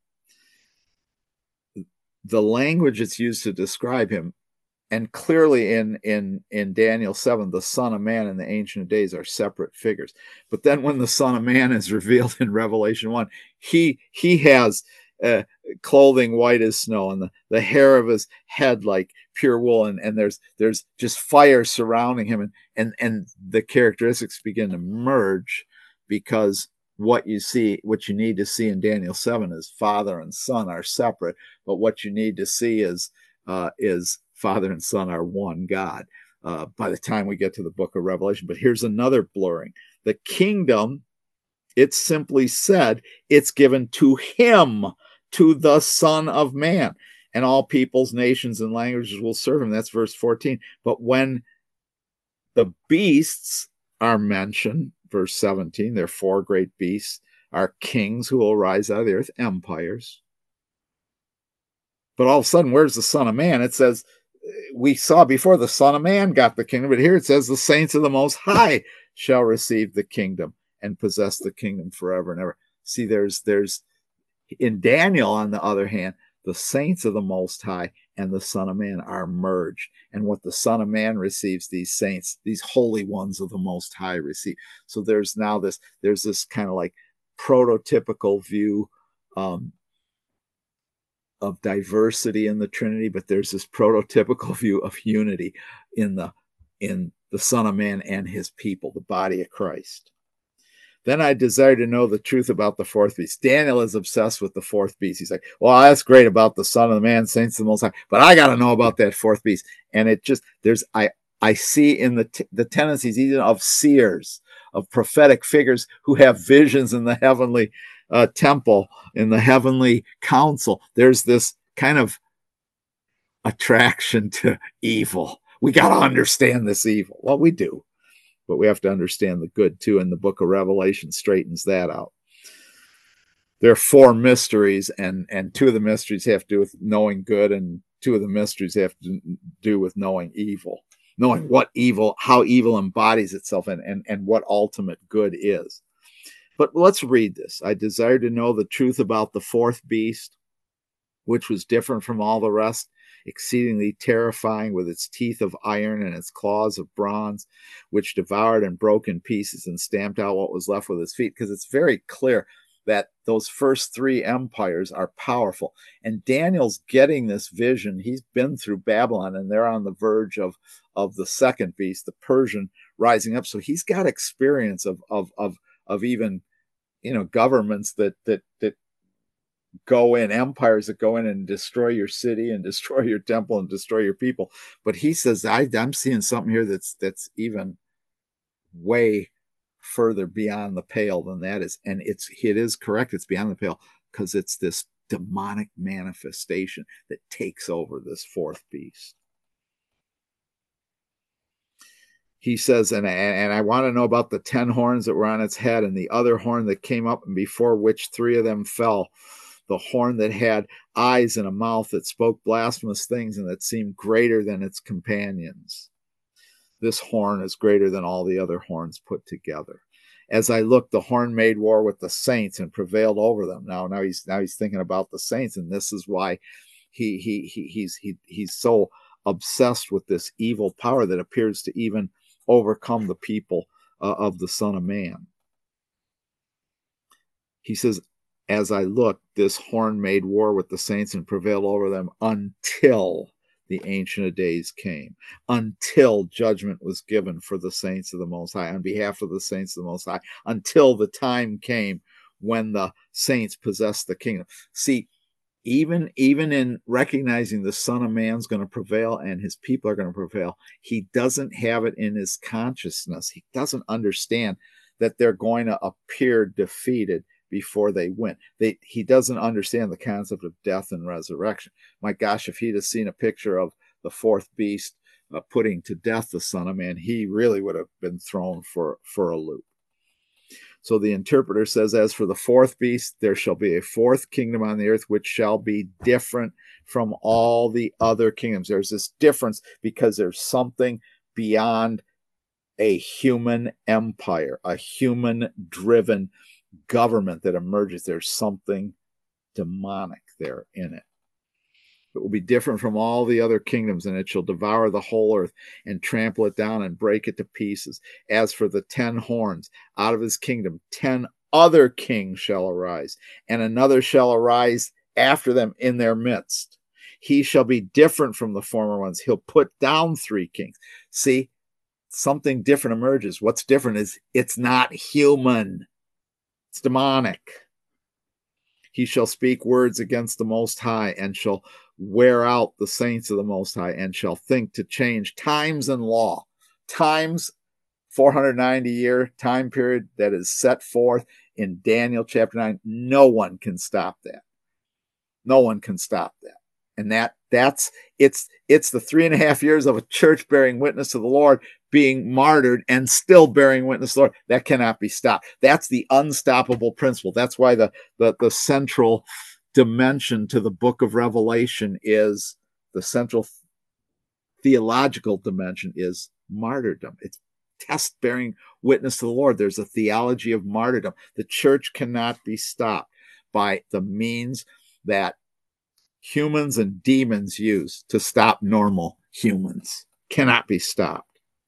The language it's used to describe him, and clearly in Daniel 7, the Son of Man and the Ancient of Days are separate figures. But then when the Son of Man is revealed in Revelation 1, he has clothing white as snow, and the hair of his head like pure wool, and there's just fire surrounding him, and the characteristics begin to merge, because what you need to see in Daniel 7 is Father and Son are separate, but what you need to see is Father and Son are one God by the time we get to the book of Revelation. But here's another blurring. The kingdom, it's simply said, it's given to him, to the Son of Man, and all peoples, nations, and languages will serve him. That's verse 14. But when the beasts are mentioned, verse 17, there are four great beasts, are kings who will rise out of the earth, empires. But all of a sudden, where's the Son of Man? It says, we saw before the Son of Man got the kingdom, but here it says the saints of the Most High shall receive the kingdom and possess the kingdom forever and ever. See, there's in Daniel, on the other hand, the saints of the Most High and the Son of Man are merged. And what the Son of Man receives, these saints, these holy ones of the Most High receive. So there's this kind of like prototypical view of diversity in the Trinity, but there's this prototypical view of unity in the Son of Man and his people, the body of Christ. Then I desire to know the truth about the fourth beast. Daniel is obsessed with the fourth beast. He's like, well, that's great about the Son of the Man, saints of the Most High, but I got to know about that fourth beast. And it just, I see in the tendencies even of seers, of prophetic figures who have visions in the heavenly temple, in the heavenly council. There's this kind of attraction to evil. We got to understand this evil. Well, we do. But we have to understand the good too, and the book of Revelation straightens that out. There are four mysteries, and two of the mysteries have to do with knowing good, and two of the mysteries have to do with knowing evil, knowing what evil, how evil embodies itself, and what ultimate good is. But let's read this. I desire to know the truth about the fourth beast, which was different from all the rest, exceedingly terrifying, with its teeth of iron and its claws of bronze, which devoured and broke in pieces and stamped out what was left with its feet. Because it's very clear that those first three empires are powerful. And Daniel's getting this vision. He's been through Babylon, and they're on the verge of the second beast, the Persian, rising up. So he's got experience of even, governments that go in, empires that go in and destroy your city and destroy your temple and destroy your people. But he says, I'm seeing something here that's even way further beyond the pale than that is. And it is correct. It's beyond the pale, because it's this demonic manifestation that takes over this fourth beast. He says, and I want to know about the 10 horns that were on its head, and the other horn that came up, and before which 3 of them fell, the horn that had eyes and a mouth, that spoke blasphemous things, and that seemed greater than its companions. This horn is greater than all the other horns put together. As I looked, the horn made war with the saints and prevailed over them. Now he's thinking about the saints, and this is why he's so obsessed with this evil power that appears to even overcome the people of the Son of Man. He says, as I looked, this horn made war with the saints and prevailed over them until the Ancient of Days came, until judgment was given for the saints of the Most High, on behalf of the saints of the Most High, until the time came when the saints possessed the kingdom. See, even in recognizing the Son of Man's going to prevail and his people are going to prevail, he doesn't have it in his consciousness. He doesn't understand that they're going to appear defeated before they win. He doesn't understand the concept of death and resurrection. My gosh, if he'd have seen a picture of the fourth beast putting to death the Son of Man, he really would have been thrown for a loop. So the interpreter says, as for the fourth beast, there shall be a fourth kingdom on the earth, which shall be different from all the other kingdoms. There's this difference because there's something beyond a human empire, a human-driven government that emerges. There's something demonic there in it. It will be different from all the other kingdoms, and it shall devour the whole earth and trample it down and break it to pieces. As for the 10 horns, out of his kingdom 10 other kings shall arise, and another shall arise after them in their midst. He shall be different from the former ones. He'll put down 3 kings. See, something different emerges. What's different is it's not human. It's demonic. He shall speak words against the Most High, and shall wear out the saints of the Most High, and shall think to change times and law. Times, 490-year time period that is set forth in Daniel chapter 9. No one can stop that. No one can stop that. And it's the 3.5 years of a church bearing witness to the Lord, being martyred and still bearing witness to the Lord. That cannot be stopped. That's the unstoppable principle. That's why the central dimension to the book of Revelation is, the central theological dimension is martyrdom. It's test bearing witness to the Lord. There's a theology of martyrdom. The church cannot be stopped by the means that humans and demons use to stop normal humans. Cannot be stopped.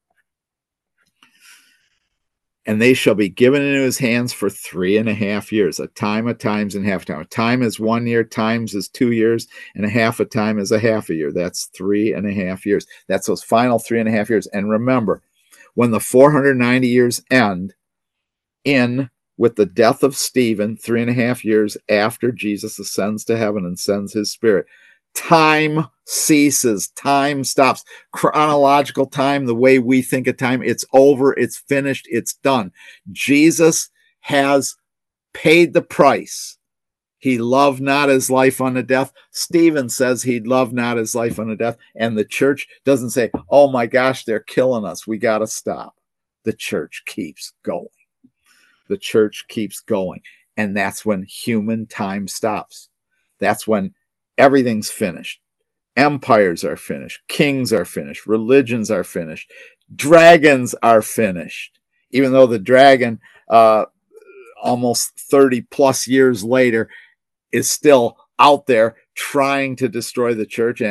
And they shall be given into his hands for 3.5 years, a time, times, and half a time. A time is 1 year, times is 2 years, and a half a time is a half a year. That's 3.5 years. That's those final 3.5 years. And remember, when the 490 years end, in with the death of Stephen, 3.5 years after Jesus ascends to heaven and sends his Spirit, time ceases. Time stops. Chronological time, the way we think of time, it's over, it's finished, it's done. Jesus has paid the price. He loved not his life unto death. Stephen says he loved not his life unto death. And the church doesn't say, oh my gosh, they're killing us, we got to stop. The church keeps going. The church keeps going. And that's when human time stops. That's when everything's finished. Empires are finished. Kings are finished. Religions are finished. Dragons are finished. Even though the dragon, almost 30 plus years later, is still out there trying to destroy the church. And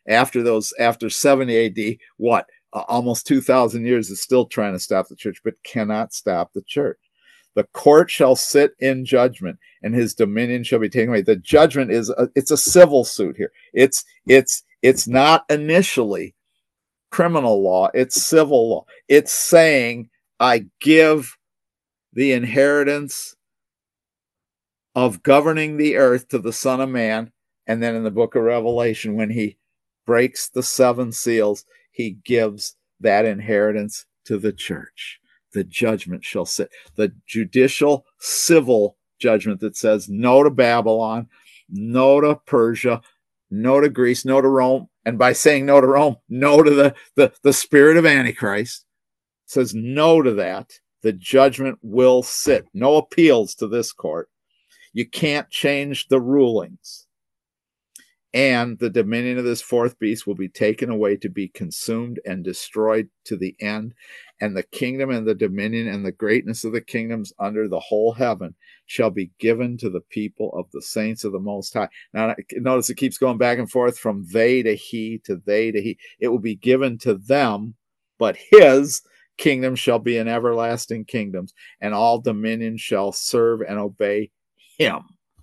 After 70 AD, what? Almost 2,000 years is still trying to stop the church, but cannot stop the church. The court shall sit in judgment, and his dominion shall be taken away. The judgment it's a civil suit here. It's not initially criminal law, it's civil law. It's saying, I give the inheritance of governing the earth to the Son of Man. And then in the book of Revelation, when he breaks the 7 seals, he gives that inheritance to the church. The judgment shall sit. The judicial civil judgment that says no to Babylon, no to Persia, no to Greece, no to Rome. And by saying no to Rome, no to the spirit of Antichrist, says no to that. The judgment will sit. No appeals to this court. You can't change the rulings. And the dominion of this 4th beast will be taken away to be consumed and destroyed to the end. And the kingdom and the dominion and the greatness of the kingdoms under the whole heaven shall be given to the people of the saints of the Most High. Now, notice it keeps going back and forth from they to he to they to he. It will be given to them, but his kingdom shall be an everlasting kingdom, and all dominion shall serve and obey him.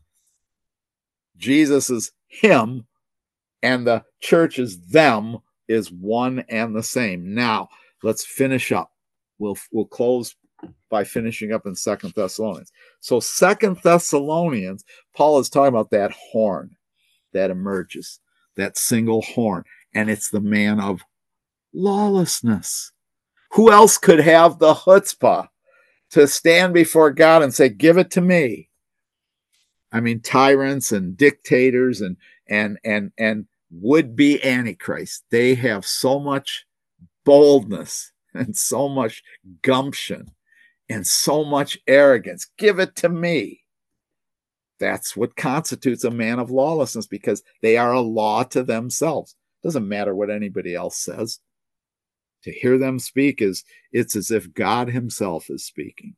Jesus is him, and the church is them, is one and the same. Now, let's finish up. We'll close by finishing up in 2 Thessalonians. So 2 Thessalonians, Paul is talking about that horn that emerges, that single horn, and it's the man of lawlessness. Who else could have the chutzpah to stand before God and say, give it to me? I mean, tyrants and dictators and would-be Antichrist, they have so much boldness and so much gumption and so much arrogance. Give it to me. That's what constitutes a man of lawlessness, because they are a law to themselves. Doesn't matter what anybody else says. To hear them speak it's as if God himself is speaking.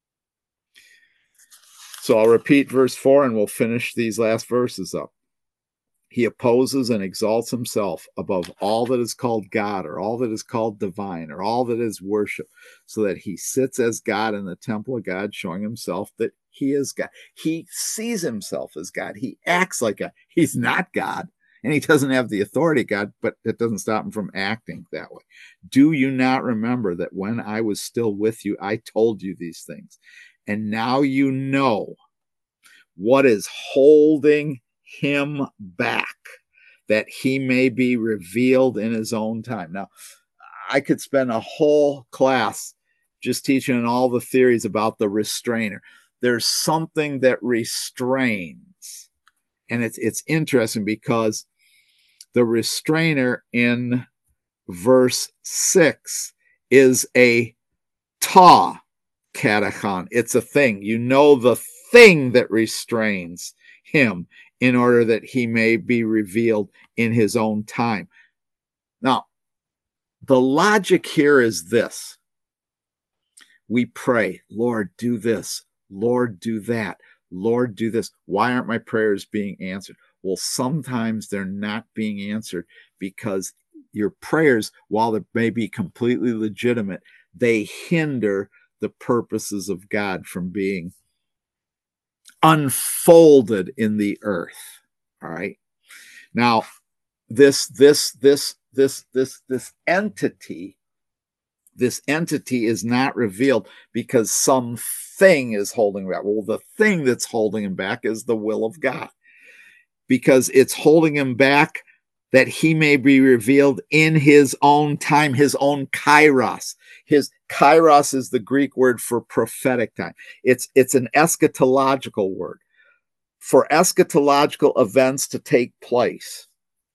So I'll repeat verse 4 and we'll finish these last verses up. He opposes and exalts himself above all that is called God, or all that is called divine, or all that is worship, so that he sits as God in the temple of God, showing himself that he is God. He sees himself as God. He acts like God. He's not God, and he doesn't have the authority of God, but it doesn't stop him from acting that way. Do you not remember that when I was still with you, I told you these things? And now you know what is holding him back, that he may be revealed in his own time. Now, I could spend a whole class just teaching all the theories about the restrainer. There's something that restrains. And it's interesting because the restrainer in verse 6 is a ta katachon. It's a thing. You know the thing that restrains him, in order that he may be revealed in his own time. Now, the logic here is this. We pray, Lord, do this. Lord, do that. Lord, do this. Why aren't my prayers being answered? Well, sometimes they're not being answered because your prayers, while they may be completely legitimate, they hinder the purposes of God from being unfolded in the earth. All right. Now, this entity is not revealed because something is holding back. Well, the thing that's holding him back is the will of God, because it's holding him back that he may be revealed in his own time, his own kairos. His kairos is the Greek word for prophetic time. It's an eschatological word. For eschatological events to take place,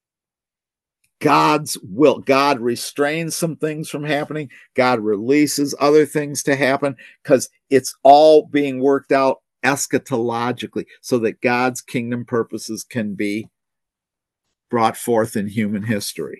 God's will. God restrains some things from happening. God releases other things to happen, because it's all being worked out eschatologically so that God's kingdom purposes can be brought forth in human history.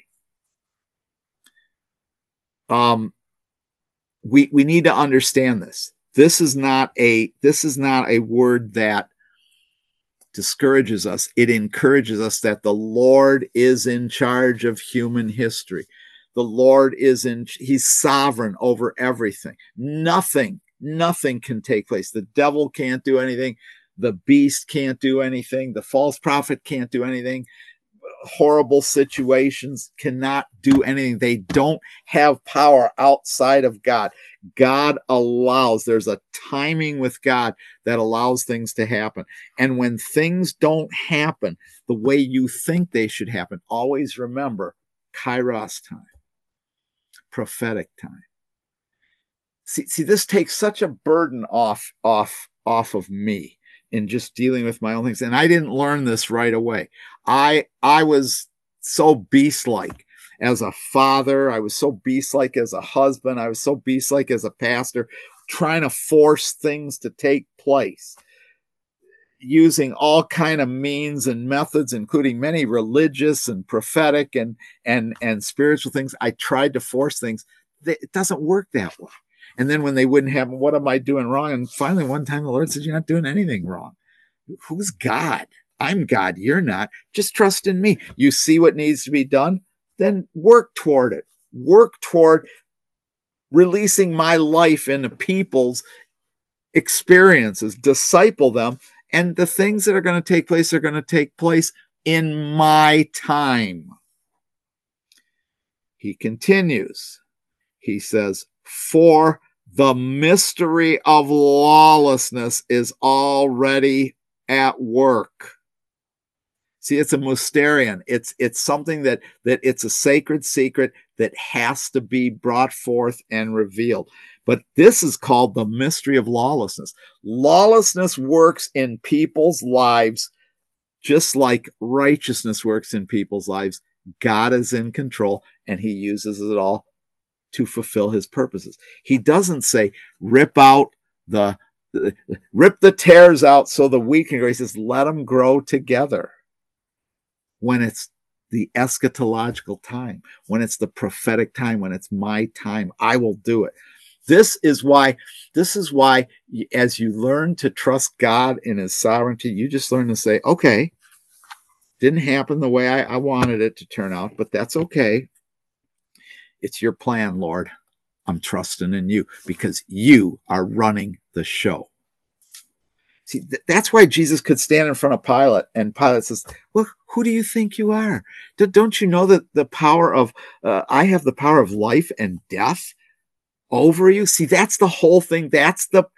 We need to understand this. This is not a word that discourages us. It encourages us that the Lord is in charge of human history. The Lord he's sovereign over everything. Nothing can take place. The devil can't do anything. The beast can't do anything. The false prophet can't do anything. Horrible situations cannot do anything. They don't have power outside of God. God allows, there's a timing with God that allows things to happen. And when things don't happen the way you think they should happen, always remember Kairos time, prophetic time. See, this takes such a burden off of me in just dealing with my own things. And I didn't learn this right away. I was so beast-like as a father. I was so beast-like as a husband. I was so beast-like as a pastor, trying to force things to take place, using all kind of means and methods, including many religious and prophetic and spiritual things. I tried to force things. It doesn't work that way. And then when they wouldn't happen, what am I doing wrong? And finally, one time the Lord said, you're not doing anything wrong. Who's God? I'm God. You're not. Just trust in me. You see what needs to be done, then work toward it. Work toward releasing my life into people's experiences, disciple them, and the things that are going to take place are going to take place in my time. He continues. He says, for the mystery of lawlessness is already at work. See, it's a mysterion. It's something that it's a sacred secret that has to be brought forth and revealed. But this is called the mystery of lawlessness. Lawlessness works in people's lives just like righteousness works in people's lives. God is in control, and he uses it all to fulfill his purposes. He doesn't say, rip the tares out so the wheat can grow. He says, let them grow together. When it's the eschatological time, when it's the prophetic time, when it's my time, I will do it. This is why, as you learn to trust God in his sovereignty, you just learn to say, okay, didn't happen the way I wanted it to turn out, but that's okay. It's your plan, Lord. I'm trusting in you because you are running the show. See, that's why Jesus could stand in front of Pilate, and Pilate says, well, who do you think you are? Don't you know that the power of, I have the power of life and death over you? See, that's the whole thing. That's the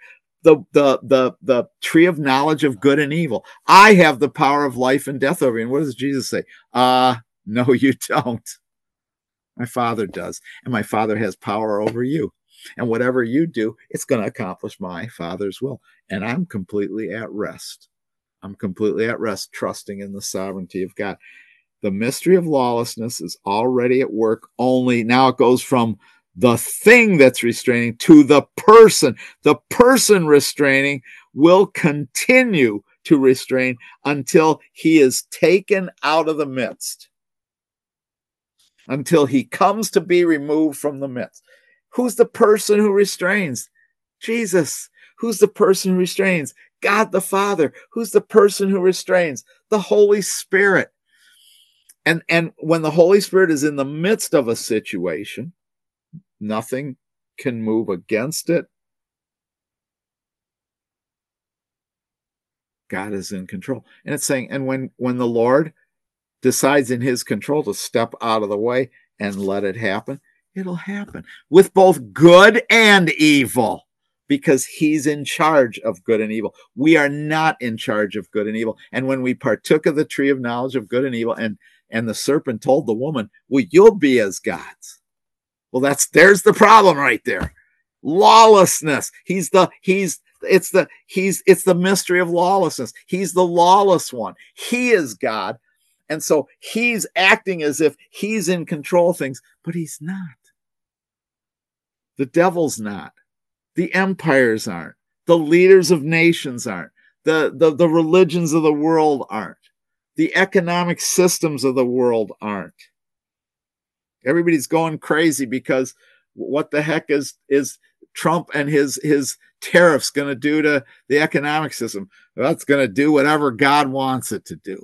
tree of knowledge of good and evil. I have the power of life and death over you. And what does Jesus say? No, you don't. My Father does. And my Father has power over you. And whatever you do, it's going to accomplish my Father's will. And I'm completely at rest. I'm completely at rest, trusting in the sovereignty of God. The mystery of lawlessness is already at work, only now it goes from the thing that's restraining to the person. The person restraining will continue to restrain until he is taken out of the midst, until he comes to be removed from the midst. Who's the person who restrains? Jesus. Who's the person who restrains? God the Father. Who's the person who restrains? The Holy Spirit. And when the Holy Spirit is in the midst of a situation, nothing can move against it. God is in control. And it's saying, and when the Lord decides in his control to step out of the way and let it happen, it'll happen with both good and evil, because he's in charge of good and evil. We are not in charge of good and evil. And when we partook of the tree of knowledge of good and evil, and the serpent told the woman, well, you'll be as gods. Well, there's the problem right there. Lawlessness. It's the mystery of lawlessness. He's the lawless one. He is God. And so he's acting as if he's in control of things, but he's not. The devil's not. The empires aren't. The leaders of nations aren't. The religions of the world aren't. The economic systems of the world aren't. Everybody's going crazy because what the heck is Trump and his tariffs going to do to the economic system? Well, it's going to do whatever God wants it to do.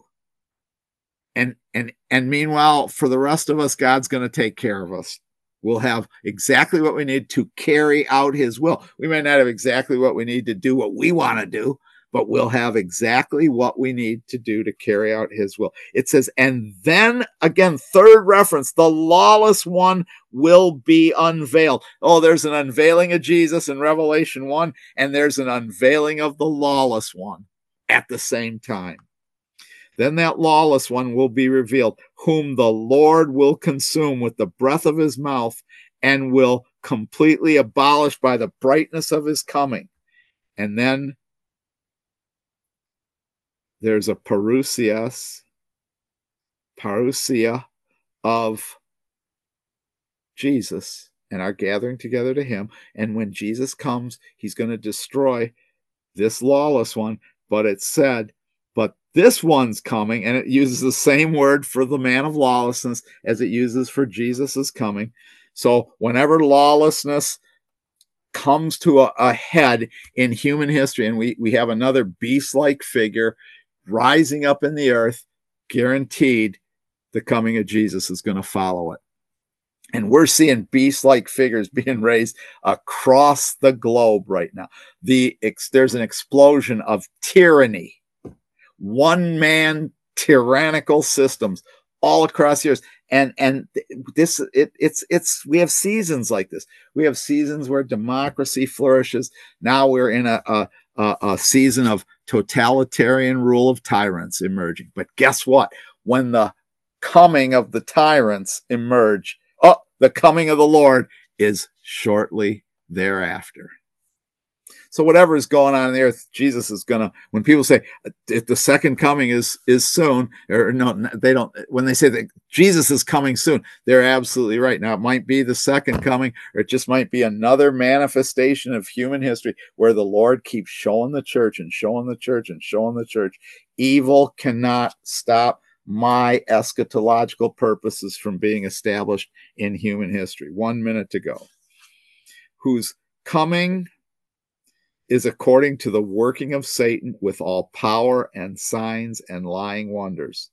And meanwhile, for the rest of us, God's going to take care of us. We'll have exactly what we need to carry out his will. We may not have exactly what we need to do what we want to do, but we'll have exactly what we need to do to carry out his will. It says, and then again, third reference, the lawless one will be unveiled. Oh, there's an unveiling of Jesus in Revelation 1, and there's an unveiling of the lawless one at the same time. Then that lawless one will be revealed, whom the Lord will consume with the breath of his mouth and will completely abolish by the brightness of his coming. And then there's a parousia of Jesus and our gathering together to him. And when Jesus comes, he's going to destroy this lawless one. But it said, but this one's coming, and it uses the same word for the man of lawlessness as it uses for Jesus' coming. So whenever lawlessness comes to a head in human history, and we have another beast-like figure rising up in the earth, guaranteed the coming of Jesus is going to follow it. And we're seeing beast-like figures being raised across the globe right now. There's an explosion of tyranny. One-man tyrannical systems all across the earth, and this we have seasons like this. We have seasons where democracy flourishes. Now we're in a season of totalitarian rule of tyrants emerging. But guess what? When the coming of the tyrants emerge, the coming of the Lord is shortly thereafter. So whatever is going on the earth, Jesus is going to, when people say if the second coming is soon, or no, they don't, when they say that Jesus is coming soon, they're absolutely right. Now, it might be the second coming, or it just might be another manifestation of human history where the Lord keeps showing the church and showing the church and showing the church. Evil cannot stop my eschatological purposes from being established in human history. 1 minute to go. Whose coming is according to the working of Satan with all power and signs and lying wonders.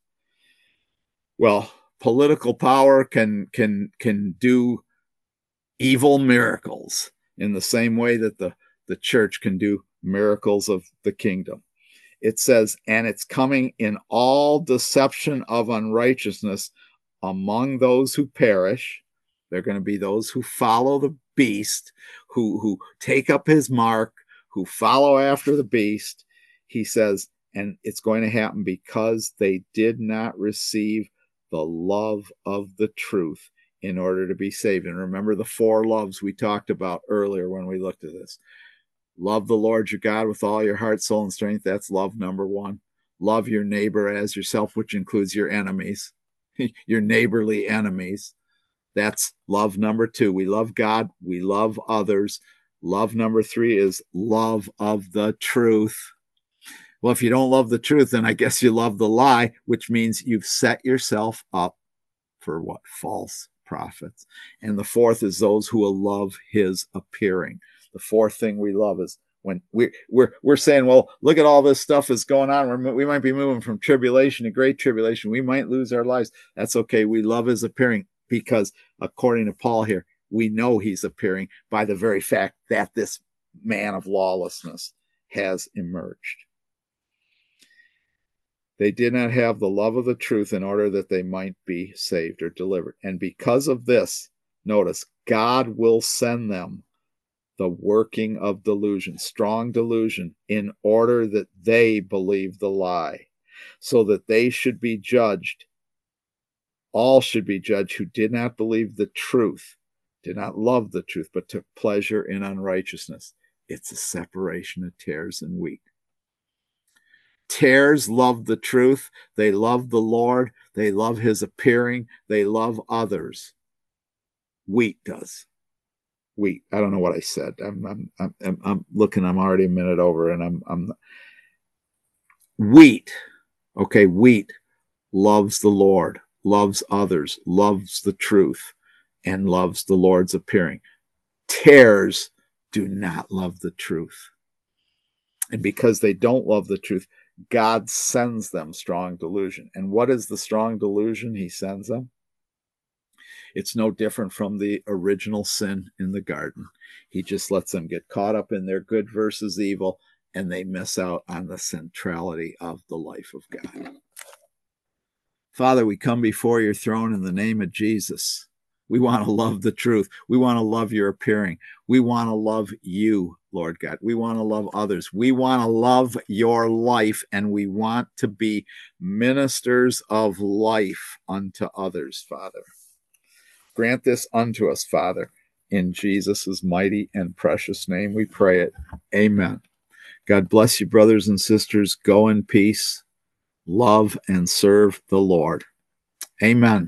Well, political power can do evil miracles in the same way that the church can do miracles of the kingdom. It says, and it's coming in all deception of unrighteousness among those who perish. They're going to be those who follow the beast, who take up his mark, who follow after the beast. He says, and it's going to happen because they did not receive the love of the truth in order to be saved. And remember the 4 loves we talked about earlier when we looked at this. Love the Lord your God with all your heart, soul, and strength. That's love number 1. Love your neighbor as yourself, which includes your enemies, your neighborly enemies. That's love number 2. We love God. We love others. Love number 3 is love of the truth. Well, if you don't love the truth, then I guess you love the lie, which means you've set yourself up for what? False prophets. And the 4th is those who will love his appearing. The 4th thing we love is when we're saying, well, look at all this stuff that's going on. We might be moving from tribulation to great tribulation. We might lose our lives. That's okay. We love his appearing because, according to Paul here, we know he's appearing by the very fact that this man of lawlessness has emerged. They did not have the love of the truth in order that they might be saved or delivered. And because of this, notice, God will send them the working of delusion, strong delusion, in order that they believe the lie, so that they should be judged. All should be judged who did not believe the truth, did not love the truth, but took pleasure in unrighteousness. It's a separation of tares and wheat. Tares love the truth. They love the Lord. They love his appearing. They love others. Wheat does. Wheat. I don't know what I said. I'm looking. I'm already a minute over, and I'm wheat. Okay, wheat loves the Lord, loves others, loves the truth, and loves the Lord's appearing. Tares do not love the truth. And because they don't love the truth, God sends them strong delusion. And what is the strong delusion he sends them? It's no different from the original sin in the garden. He just lets them get caught up in their good versus evil, and they miss out on the centrality of the life of God. Father, we come before your throne in the name of Jesus. We want to love the truth. We want to love your appearing. We want to love you, Lord God. We want to love others. We want to love your life, and we want to be ministers of life unto others, Father. Grant this unto us, Father. In Jesus' mighty and precious name we pray it. Amen. God bless you, brothers and sisters. Go in peace, love, and serve the Lord. Amen.